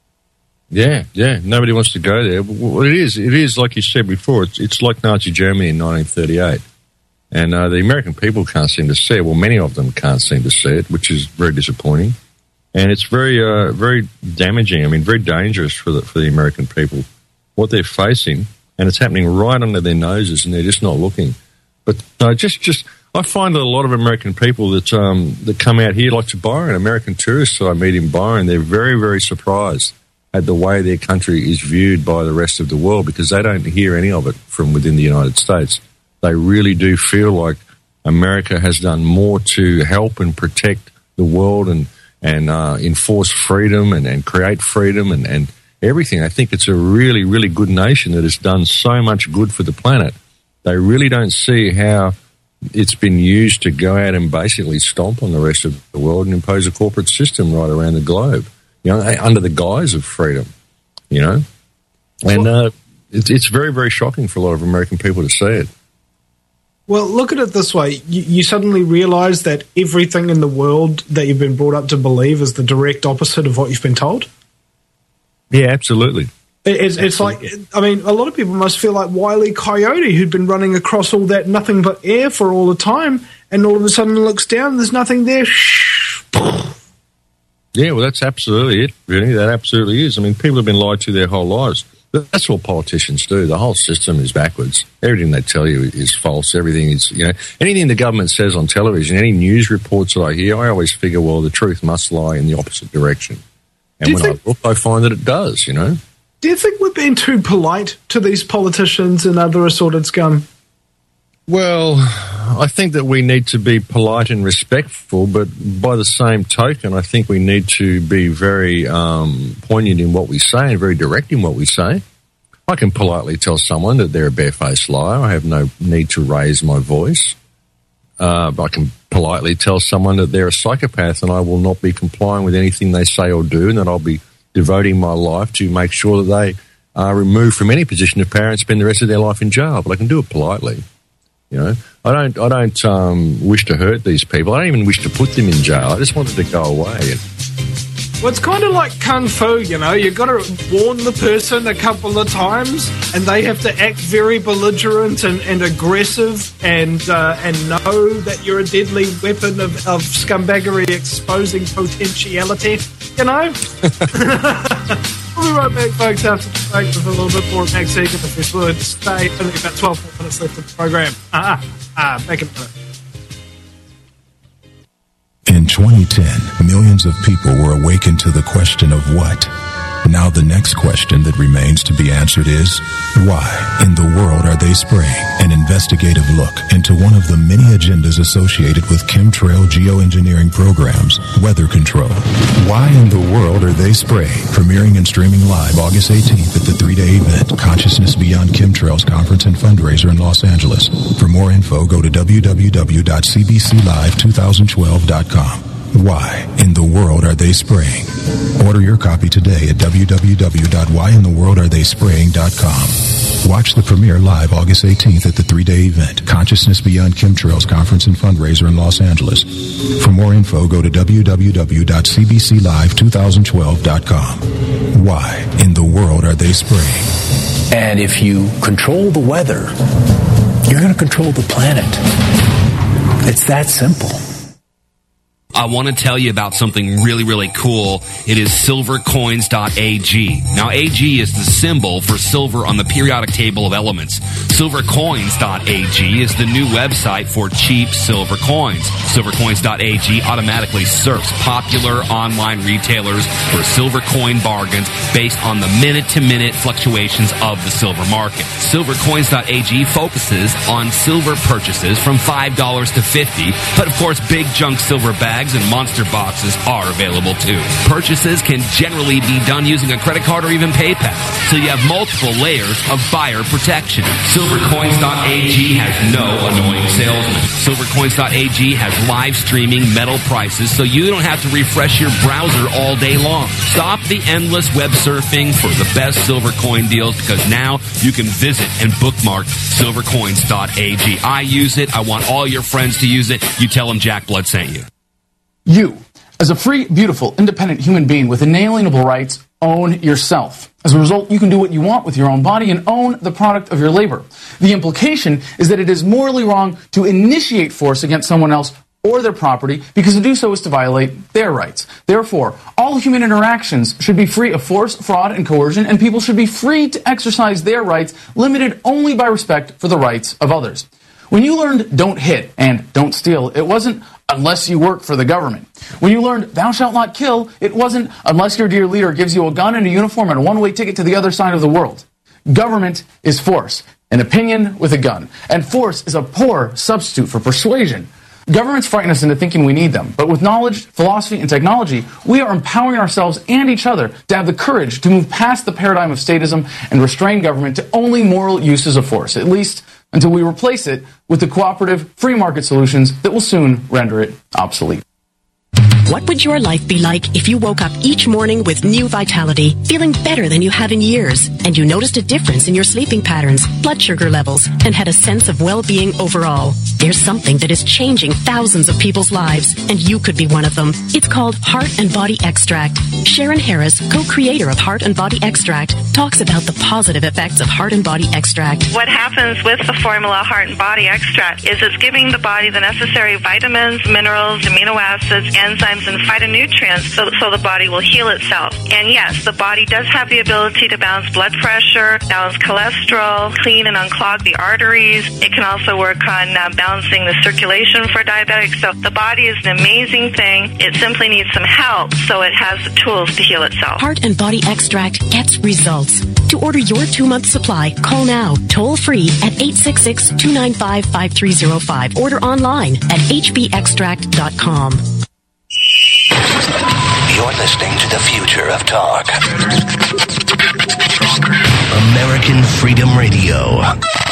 Yeah, yeah. Nobody wants to go there. Well, it is, it is like you said before. It's, it's like Nazi Germany in nineteen thirty-eight, and uh, the American people can't seem to see it. Well, many of them can't seem to see it, which is very disappointing, and it's very, uh, very damaging. I mean, very dangerous for the for the American people what they're facing, and it's happening right under their noses, and they're just not looking. But uh, just, just, I find that a lot of American people that um, that come out here, like to Byron, American tourists that I meet in Byron, they're very, very surprised at the way their country is viewed by the rest of the world, because they don't hear any of it from within the United States. They really do feel like America has done more to help and protect the world and, and uh, enforce freedom and, and create freedom and, and everything. I think it's a really, really good nation that has done so much good for the planet. They really don't see how it's been used to go out and basically stomp on the rest of the world and impose a corporate system right around the globe. You know, under the guise of freedom, you know, and uh, it's, it's very, very shocking for a lot of American people to see it. Well, look at it this way. You, you suddenly realize that everything in the world that you've been brought up to believe is the direct opposite of what you've been told. Yeah, absolutely. It, it's, it's like, I mean, a lot of people must feel like Wile E. Coyote, who'd been running across all that nothing but air for all the time, and all of a sudden looks down, there's nothing there. Shh. Yeah, well, that's absolutely it, really. That absolutely is. I mean, people have been lied to their whole lives. That's what politicians do. The whole system is backwards. Everything they tell you is false. Everything is, you know, anything the government says on television, any news reports that I hear, I always figure, well, the truth must lie in the opposite direction. And when think, I look, I find that it does, you know. Do you think we're being too polite to these politicians and other assorted scum? Well, I think that we need to be polite and respectful, but by the same token, I think we need to be very um, poignant in what we say and very direct in what we say. I can politely tell someone that they're a barefaced liar. I have no need to raise my voice. Uh, I can politely tell someone that they're a psychopath and I will not be complying with anything they say or do, and that I'll be devoting my life to make sure that they are removed from any position of power and spend the rest of their life in jail. But I can do it politely. You know, I don't. I don't um, wish to hurt these people. I don't even wish to put them in jail. I just want them to go away. Well, it's kind of like kung fu. You know, you've got to warn the person a couple of times, and they have to act very belligerent and, and aggressive, and uh, and know that you're a deadly weapon of, of scumbaggery exposing potentiality. You know. We'll be right back, folks, after the break with a little bit more of Max Egan, if we would stay. Only about twelve more minutes left of the program. Ah, ah, back in a minute. In twenty ten, millions of people were awakened to the question of what? Now the next question that remains to be answered is, why in the world are they spraying? An investigative look into one of the many agendas associated with chemtrail geoengineering programs, weather control. Why in the world are they spraying? Premiering and streaming live August eighteenth at the three-day event, Consciousness Beyond Chemtrails Conference and Fundraiser in Los Angeles. For more info, go to w w w dot c b c live twenty twelve dot com. Why in the world are they spraying? Order your copy today at w w w dot why in the world are they spraying dot com. Watch the premiere live August eighteenth at the three-day event, Consciousness Beyond Chemtrails Conference and Fundraiser in Los Angeles. For more info, go to w w w dot c b c live twenty twelve dot com. Why in the world are they spraying? And if you control the weather, you're going to control the planet. It's that simple. I want to tell you about something really, really cool. It is silver coins dot a g. Now, A G is the symbol for silver on the periodic table of elements. silver coins dot a g is the new website for cheap silver coins. silver coins dot a g automatically surfs popular online retailers for silver coin bargains based on the minute-to-minute fluctuations of the silver market. silver coins dot a g focuses on silver purchases from five dollars to fifty dollars, but of course, big junk silver bags bags and monster boxes are available too. Purchases can generally be done using a credit card or even PayPal, so you have multiple layers of buyer protection. silver coins dot a g has no annoying salesman. silver coins dot a g has live streaming metal prices, so you don't have to refresh your browser all day long. Stop the endless web surfing for the best silver coin deals, because now you can visit and bookmark silver coins dot a g. I use it. I want all your friends to use it. You tell them Jack Blood sent you. You, as a free, beautiful, independent human being with inalienable rights, own yourself. As a result, you can do what you want with your own body and own the product of your labor. The implication is that it is morally wrong to initiate force against someone else or their property, because to do so is to violate their rights. Therefore, all human interactions should be free of force, fraud, and coercion, and people should be free to exercise their rights, limited only by respect for the rights of others. When you learned don't hit and don't steal, it wasn't unless you work for the government. When you learned thou shalt not kill, it wasn't unless your dear leader gives you a gun and a uniform and a one-way ticket to the other side of the world. Government is force, an opinion with a gun, and force is a poor substitute for persuasion. Governments frighten us into thinking we need them, but with knowledge, philosophy, and technology, we are empowering ourselves and each other to have the courage to move past the paradigm of statism and restrain government to only moral uses of force, at least until we replace it with the cooperative, free market solutions that will soon render it obsolete. What would your life be like if you woke up each morning with new vitality, feeling better than you have in years, and you noticed a difference in your sleeping patterns, blood sugar levels, and had a sense of well-being overall? There's something that is changing thousands of people's lives, and you could be one of them. It's called Heart and Body Extract. Sharon Harris, co-creator of Heart and Body Extract, talks about the positive effects of Heart and Body Extract. What happens with the formula Heart and Body Extract is it's giving the body the necessary vitamins, minerals, amino acids, enzymes, and phytonutrients so, so the body will heal itself. And yes, the body does have the ability to balance blood pressure, balance cholesterol, clean and unclog the arteries. It can also work on uh, balancing the circulation for diabetics. So the body is an amazing thing. It simply needs some help, so it has the tools to heal itself. Heart and Body Extract gets results. To order your two-month supply, call now, toll-free at eight six six, two nine five, five three zero five. Order online at h b extract dot com. You're listening to the future of talk. American Freedom Radio.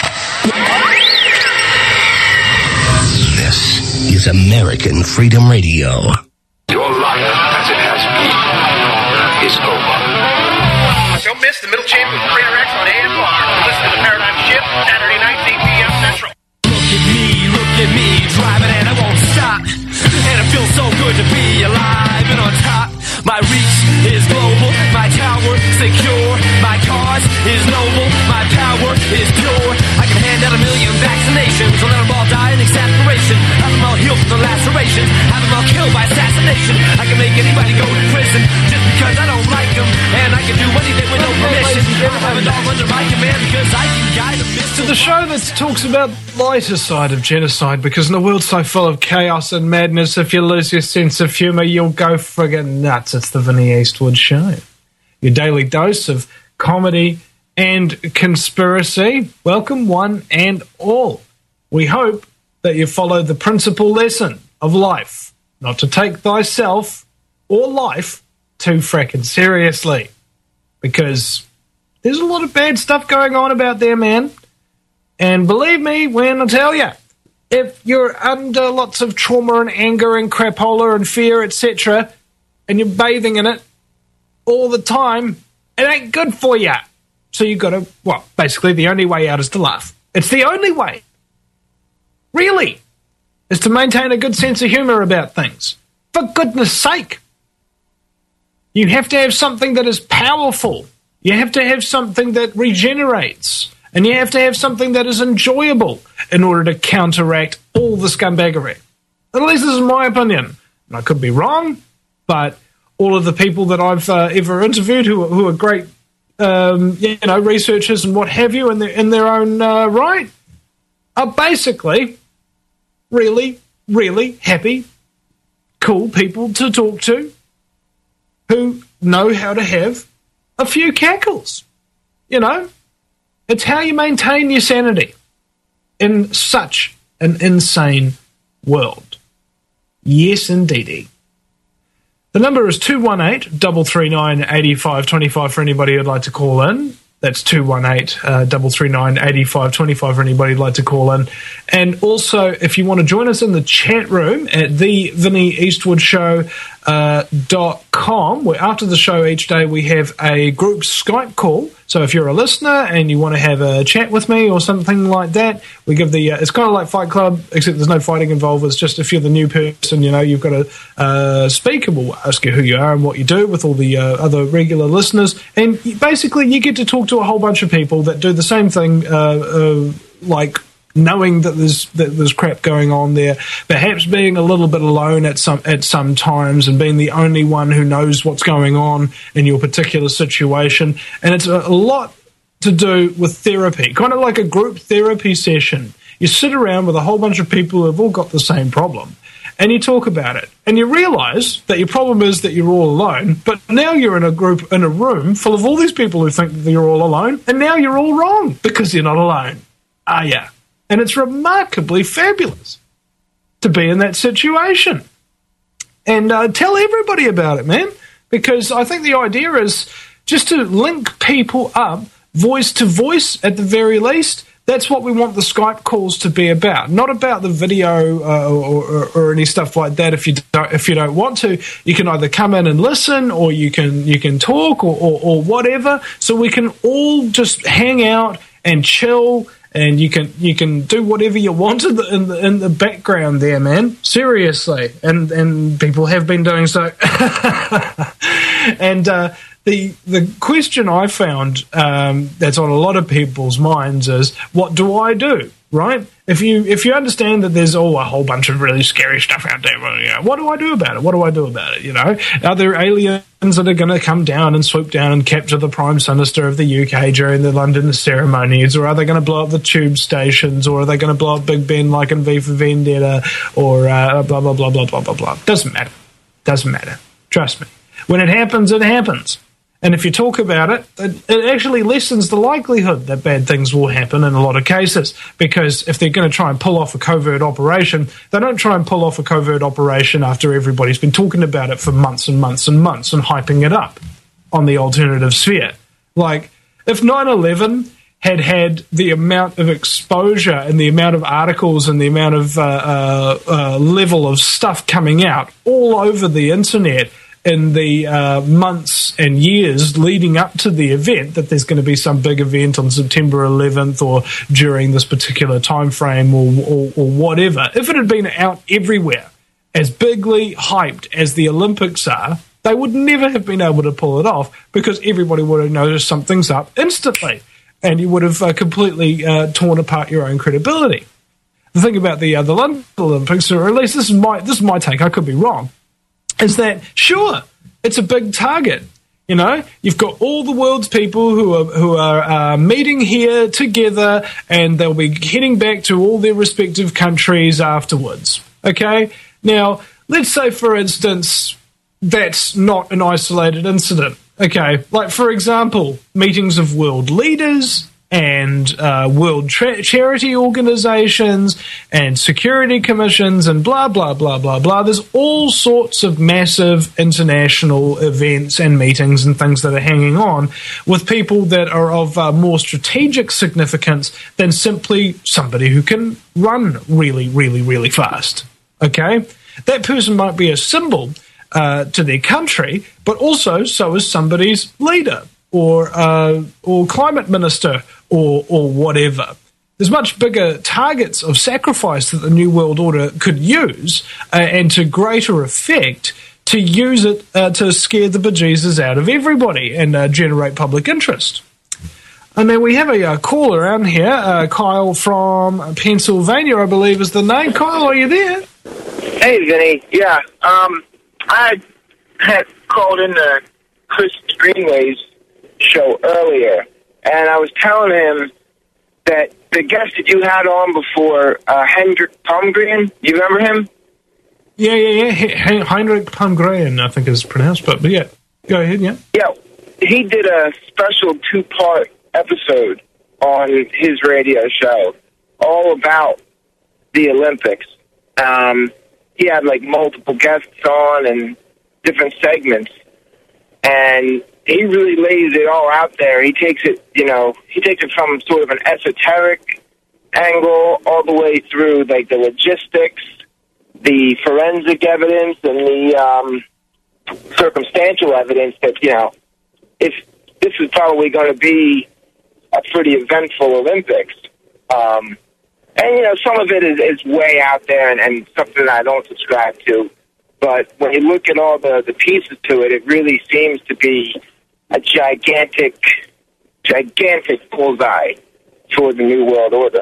This is American Freedom Radio. Your life, as it has been, is over. Don't miss the middle chamber of Prayer X on A M R. Listen to the Paradigm Shift, Saturday nights, eight p.m. Central. Look at me, look at me, driving and I won't stop. And it feels so good to be alive and on top. My reach is global, my tower secure. My cause is noble, my power is pure. I can hand out a million vaccinations, I'll let them all die in exasperation. Have them all healed from the lacerations, have them all killed by assassination. I can make anybody go to prison just because I don't like them. And I can do anything with no permission. I have it all under my command because I can guide them. To the show that talks about the lighter side of genocide, because in a world so full of chaos and madness, if you lose your sense of humour, you'll go friggin' nuts. It's the Vinnie Eastwood Show. Your daily dose of comedy and conspiracy. Welcome, one and all. We hope that you follow the principal lesson of life, not to take thyself or life too frickin' seriously, because there's a lot of bad stuff going on about there, man. And believe me when I tell you, if you're under lots of trauma and anger and crapola and fear, et cetera, and you're bathing in it all the time, it ain't good for you. So you got to, well, basically the only way out is to laugh. It's the only way, really, is to maintain a good sense of humour about things. For goodness sake. You have to have something that is powerful. You have to have something that regenerates. And you have to have something that is enjoyable in order to counteract all the scumbaggery. At least this is my opinion. And I could be wrong, but all of the people that I've uh, ever interviewed who, who are great um, you know, researchers and what have you in their, in their own uh, right are basically really, really happy, cool people to talk to who know how to have a few cackles, you know? It's how you maintain your sanity in such an insane world. Yes, indeedy. The number is two one eight, three three nine, eight five two five for anybody who'd like to call in. That's two one eight, three three nine, eight five two five for anybody who'd like to call in. And also, if you want to join us in the chat room at the Vinnie Eastwood Show uh, dot com, where after the show each day we have a group Skype call. So if you're a listener and you want to have a chat with me or something like that, we give the, uh, it's kind of like Fight Club, except there's no fighting involved. It's just if you're the new person, you know, you've got to uh, speak, and we'll ask you who you are and what you do with all the uh, other regular listeners. And basically you get to talk to a whole bunch of people that do the same thing, uh, uh, like knowing that there's that there's crap going on there, perhaps being a little bit alone at some at some times and being the only one who knows what's going on in your particular situation. And it's a, a lot to do with therapy, kind of like a group therapy session. You sit around with a whole bunch of people who have all got the same problem, and you talk about it, and you realise that your problem is that you're all alone, but now you're in a group, in a room full of all these people who think that you're all alone, and now you're all wrong because you're not alone, are you? And it's remarkably fabulous to be in that situation. And uh, tell everybody about it, man, because I think the idea is just to link people up, voice to voice at the very least. That's what we want the Skype calls to be about, not about the video uh, or, or, or any stuff like that. If you don't, if you don't want to, you can either come in and listen, or you can you can talk, or, or, or whatever. So we can all just hang out and chill. And you can you can do whatever you want in the, in the in the background there, man. Seriously, and and people have been doing so. And uh, the the question I found um, that's on a lot of people's minds is, what do I do? Right? If you if you understand that there's oh a whole bunch of really scary stuff out there, well, you know, what do I do about it? What do I do about it? You know, are there aliens that are going to come down and swoop down and capture the Prime Minister of the U K during the London ceremonies, or are they going to blow up the tube stations, or are they going to blow up Big Ben like in V for Vendetta, or uh, blah blah blah blah blah blah blah? Doesn't matter. Doesn't matter. Trust me. When it happens, it happens. And if you talk about it, it, it actually lessens the likelihood that bad things will happen in a lot of cases. Because if they're going to try and pull off a covert operation, they don't try and pull off a covert operation after everybody's been talking about it for months and months and months and hyping it up on the alternative sphere. Like, if nine eleven had had the amount of exposure and the amount of articles and the amount of uh, uh, uh, level of stuff coming out all over the internet in the uh, months and years leading up to the event, that there's going to be some big event on September eleventh or during this particular time frame, or, or, or whatever, if it had been out everywhere as bigly hyped as the Olympics are, they would never have been able to pull it off, because everybody would have noticed something's up instantly, and you would have uh, completely uh, torn apart your own credibility. The thing about the, uh, the London Olympics, or at least this is my this is my take, I could be wrong, is that, sure, it's a big target. You know, you've got all the world's people who are who are uh, meeting here together, and they'll be heading back to all their respective countries afterwards. Okay? Now, let's say, for instance, that's not an isolated incident. Okay? Like, for example, meetings of world leaders and uh, world tra- charity organizations and security commissions and blah, blah, blah, blah, blah. There's all sorts of massive international events and meetings and things that are hanging on with people that are of uh, more strategic significance than simply somebody who can run really, really, really fast. Okay? That person might be a symbol uh, to their country, but also so is somebody's leader, or uh, or climate minister, or or whatever. There's much bigger targets of sacrifice that the New World Order could use, uh, and to greater effect, to use it uh, to scare the bejesus out of everybody and uh, generate public interest. And then we have a uh, caller around here, uh, Kyle from Pennsylvania, I believe is the name. Kyle, are you there? Hey, Vinny. Yeah, um, I had called into Chris Greenway's show earlier, and I was telling him that the guest that you had on before, uh, Hendrik Palmgren, you remember him? Yeah, yeah, yeah. H- Heinrich Palmgren, I think is pronounced, but, but yeah, go ahead, yeah. Yeah, he did a special two-part episode on his radio show all about the Olympics. Um, he had like multiple guests on and different segments, and he really lays it all out there. He takes it, you know, he takes it from sort of an esoteric angle all the way through like the logistics, the forensic evidence, and the um, circumstantial evidence that, you know, if this is probably going to be a pretty eventful Olympics. Um, and, you know, some of it is, is way out there and, and something that I don't subscribe to. But when you look at all the, the pieces to it, it really seems to be a gigantic, gigantic bullseye toward the New World Order.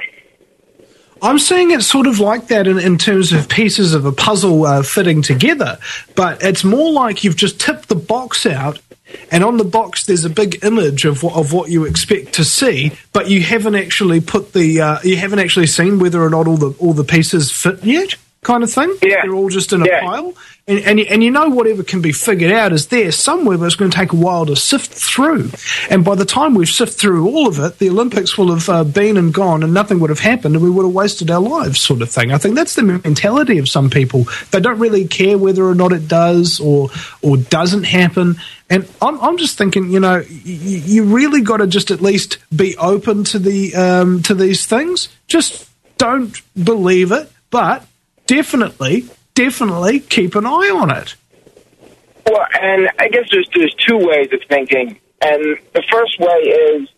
I'm seeing it sort of like that in, in terms of pieces of a puzzle uh, fitting together, but it's more like you've just tipped the box out, and on the box there's a big image of what, of what you expect to see, but you haven't actually put the uh, you haven't actually seen whether or not all the all the pieces fit yet, kind of thing. Yeah. They're all just in a yeah. pile. And, and, and you know whatever can be figured out is there somewhere, but it's going to take a while to sift through. And by the time we've sifted through all of it, the Olympics will have uh, been and gone and nothing would have happened and we would have wasted our lives, sort of thing. I think that's the mentality of some people. They don't really care whether or not it does or or doesn't happen. And I'm, I'm just thinking, you know, you, you really got to just at least be open to the um, to these things. Just don't believe it, but definitely... definitely keep an eye on it. Well, and I guess there's there's two ways of thinking. And the first way is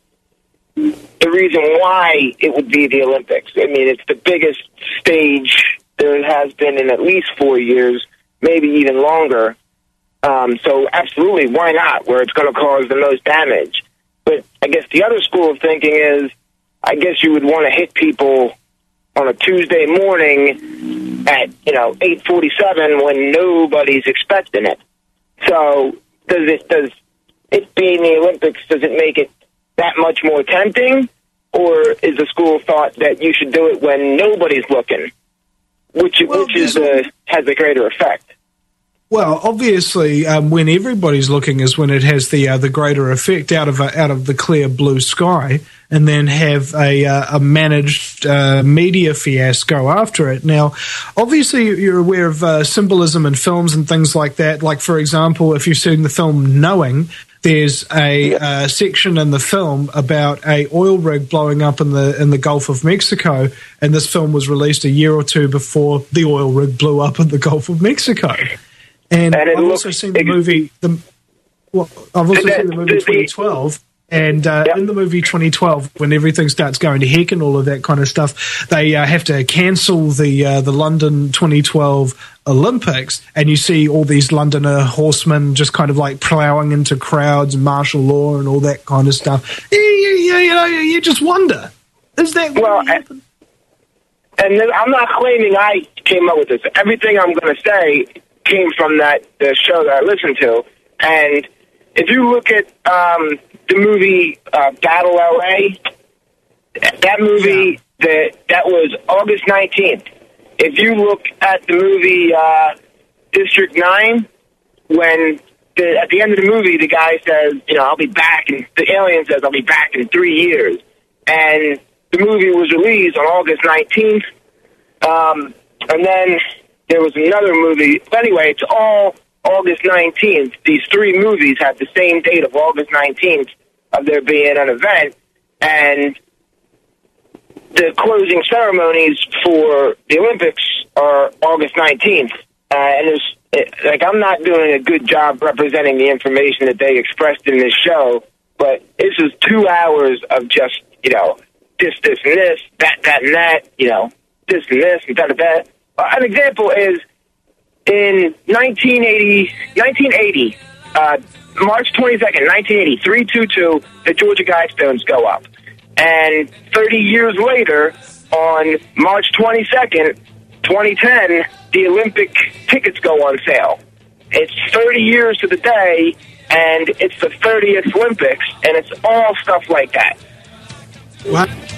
the reason why it would be the Olympics. I mean, it's the biggest stage there has been in at least four years, maybe even longer. Um, so absolutely, why not, where it's going to cause the most damage? But I guess the other school of thinking is, I guess you would want to hit people on a Tuesday morning at, you know, eight forty-seven when nobody's expecting it. So does it, does it being the Olympics, does it make it that much more tempting? Or is the school of thought that you should do it when nobody's looking, which, well, which is a, has a greater effect? Well, obviously, um, when everybody's looking is when it has the uh, the greater effect out of a, out of the clear blue sky, and then have a, uh, a managed uh, media fiasco after it. Now, obviously, you're aware of uh, symbolism in films and things like that. Like, for example, if you've seen the film Knowing, there's a uh, section in the film about a oil rig blowing up in the in the Gulf of Mexico, and this film was released a year or two before the oil rig blew up in the Gulf of Mexico. And, and I've looks, also seen the movie. The, well, I've also seen the movie twenty twelve, and uh, yep. in the movie twenty twelve, when everything starts going to heck and all of that kind of stuff, they uh, have to cancel the uh, the London twenty twelve Olympics, and you see all these Londoner horsemen just kind of like ploughing into crowds and martial law and all that kind of stuff. You, you, you know, you just wonder, is that what well, happened? And I'm not claiming I came up with this. Everything I'm going to say came from that the show that I listened to. And if you look at um, the movie uh, Battle L A, that movie, yeah. the, that was August nineteenth. If you look at the movie uh, District nine, when the, at the end of the movie the guy says, you know, I'll be back, and the alien says, I'll be back in three years. And the movie was released on August nineteenth. Um, and then there was another movie. But anyway, it's all August nineteenth. These three movies have the same date of August nineteenth of there being an event. And the closing ceremonies for the Olympics are August nineteenth. Uh, and there's, it, like, I'm not doing a good job representing the information that they expressed in this show, but this is two hours of just, you know, this, this, and this, that, that, and that, you know, this and this, and that, and that. An example is in nineteen eighty, nineteen eighty, uh, March twenty-second, nineteen eighty, three two two, the Georgia Guidestones go up. And thirty years later, on March twenty-second, twenty ten, the Olympic tickets go on sale. It's thirty years to the day, and it's the thirtieth Olympics, and it's all stuff like that. Well,